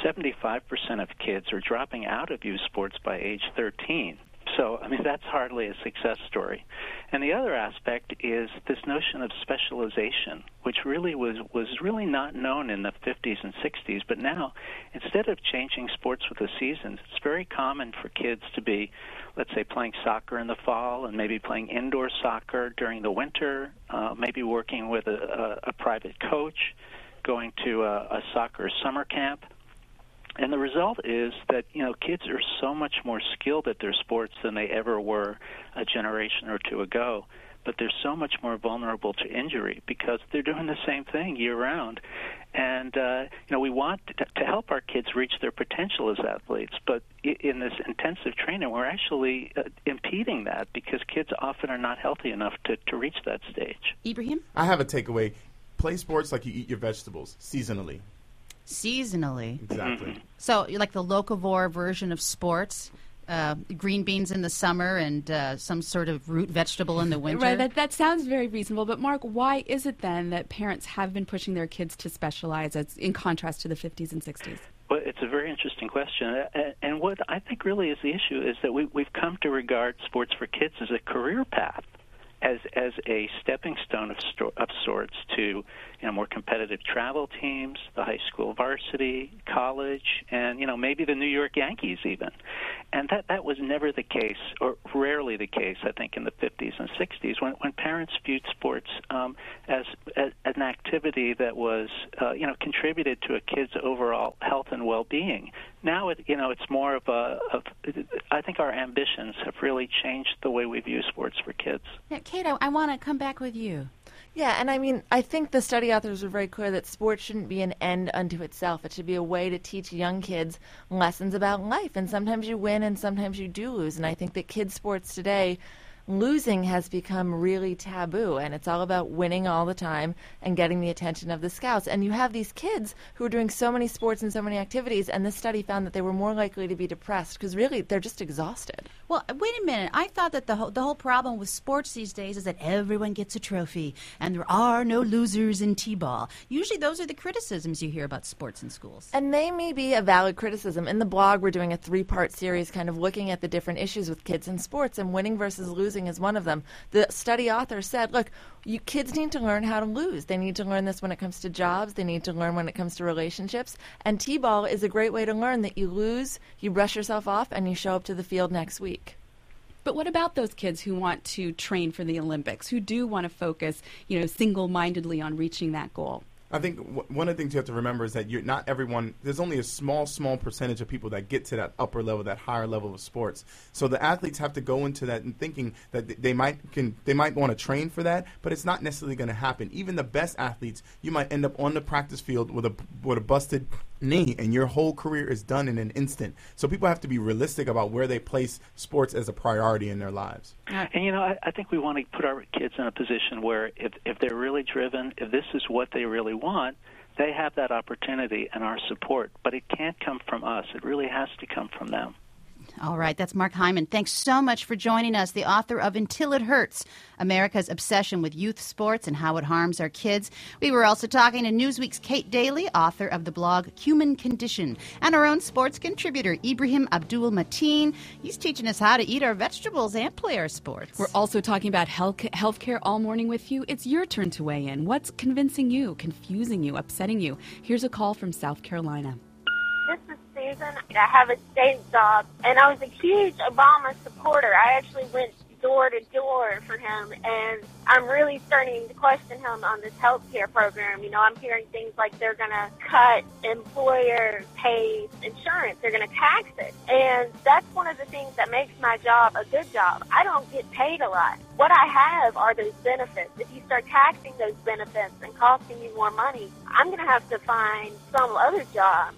seventy-five percent of kids are dropping out of youth sports by age thirteen. So, I mean, that's hardly a success story. And the other aspect is this notion of specialization, which really was, was really not known in the fifties and sixties. But now, instead of changing sports with the seasons, it's very common for kids to be, let's say, playing soccer in the fall and maybe playing indoor soccer during the winter, uh, maybe working with a, a, a private coach, going to a, a soccer summer camp. And the result is that, you know, kids are so much more skilled at their sports than they ever were a generation or two ago. But they're so much more vulnerable to injury because they're doing the same thing year-round. And, uh, you know, we want to, to help our kids reach their potential as athletes. But in this intensive training, we're actually uh, impeding that because kids often are not healthy enough to, to reach that stage. Ibrahim? I have a takeaway. Play sports like you eat your vegetables, seasonally. Seasonally. Exactly. So you're like the locavore version of sports, uh, green beans in the summer and uh, some sort of root vegetable in the winter. Right, that, that sounds very reasonable. But, Mark, why is it then that parents have been pushing their kids to specialize as, in contrast to the fifties and sixties? Well, it's a very interesting question. And what I think really is the issue is that we, we've come to regard sports for kids as a career path, as as a stepping stone of, sto- of sorts to, you know, more competitive travel teams, the high school varsity, college, and, you know, maybe the New York Yankees even. And that, that was never the case, or rarely the case, I think, in the fifties and sixties, when, when parents viewed sports um, as, as an activity that was, uh, you know, contributed to a kid's overall health and well-being. Now, it, you know, it's more of a, of, I think our ambitions have really changed the way we view sports for kids. Yeah, Kate, I, I want to come back with you. Yeah, and I mean, I think the study authors were very clear that sports shouldn't be an end unto itself. It should be a way to teach young kids lessons about life. And sometimes you win and sometimes you do lose. And I think that kids' sports today, losing has become really taboo, and it's all about winning all the time and getting the attention of the scouts. And you have these kids who are doing so many sports and so many activities, and this study found that they were more likely to be depressed because really they're just exhausted. Well, wait a minute. I thought that the whole, the whole problem with sports these days is that everyone gets a trophy and there are no losers in T-ball. Usually those are the criticisms you hear about sports in schools. And they may be a valid criticism. In the blog, we're doing a three-part series kind of looking at the different issues with kids in sports, and winning versus losing is one of them. The study author said, look, you kids need to learn how to lose. They need to learn this when it comes to jobs. They need to learn when it comes to relationships. And T-ball is a great way to learn that you lose, you brush yourself off, and you show up to the field next week. But what about those kids who want to train for the Olympics, who do want to focus, you know, single-mindedly on reaching that goal? I think w- one of the things you have to remember is that you're not everyone. There's only a small, small percentage of people that get to that upper level, that higher level of sports. So the athletes have to go into that and thinking that th- they might can they might want to train for that, but it's not necessarily going to happen. Even the best athletes, you might end up on the practice field with a with a busted knee, and your whole career is done in an instant. So people have to be realistic about where they place sports as a priority in their lives. And, you know, I, I think we want to put our kids in a position where if, if they're really driven, if this is what they really want, they have that opportunity and our support. But it can't come from us. It really has to come from them. All right, that's Mark Hyman. Thanks so much for joining us, the author of Until It Hurts, America's Obsession with Youth Sports and How It Harms Our Kids. We were also talking to Newsweek's Kate Daly, author of the blog Human Condition, and our own sports contributor, Ibrahim Abdul Mateen. He's teaching us how to eat our vegetables and play our sports. We're also talking about health healthcare all morning with you. It's your turn to weigh in. What's convincing you, confusing you, upsetting you? Here's a call from South Carolina. This is Susan. I have a state job, and I was a huge Obama supporter. I actually went door to door for him, and I'm really starting to question him on this health care program. You know, I'm hearing things like they're going to cut employer-paid insurance. They're going to tax it, and that's one of the things that makes my job a good job. I don't get paid a lot. What I have are those benefits. If you start taxing those benefits and costing me more money, I'm going to have to find some other job.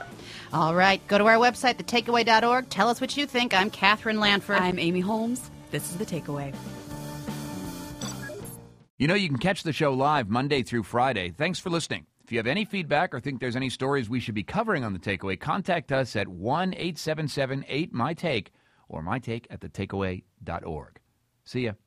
All right, go to our website, the takeaway dot org. Tell us what you think. I'm Catherine Lanford. I'm Amy Holmes. This is The Takeaway. You know, you can catch the show live Monday through Friday. Thanks for listening. If you have any feedback or think there's any stories we should be covering on The Takeaway, contact us at one eight seven seven eight my take or my take at the takeaway dot org. See ya.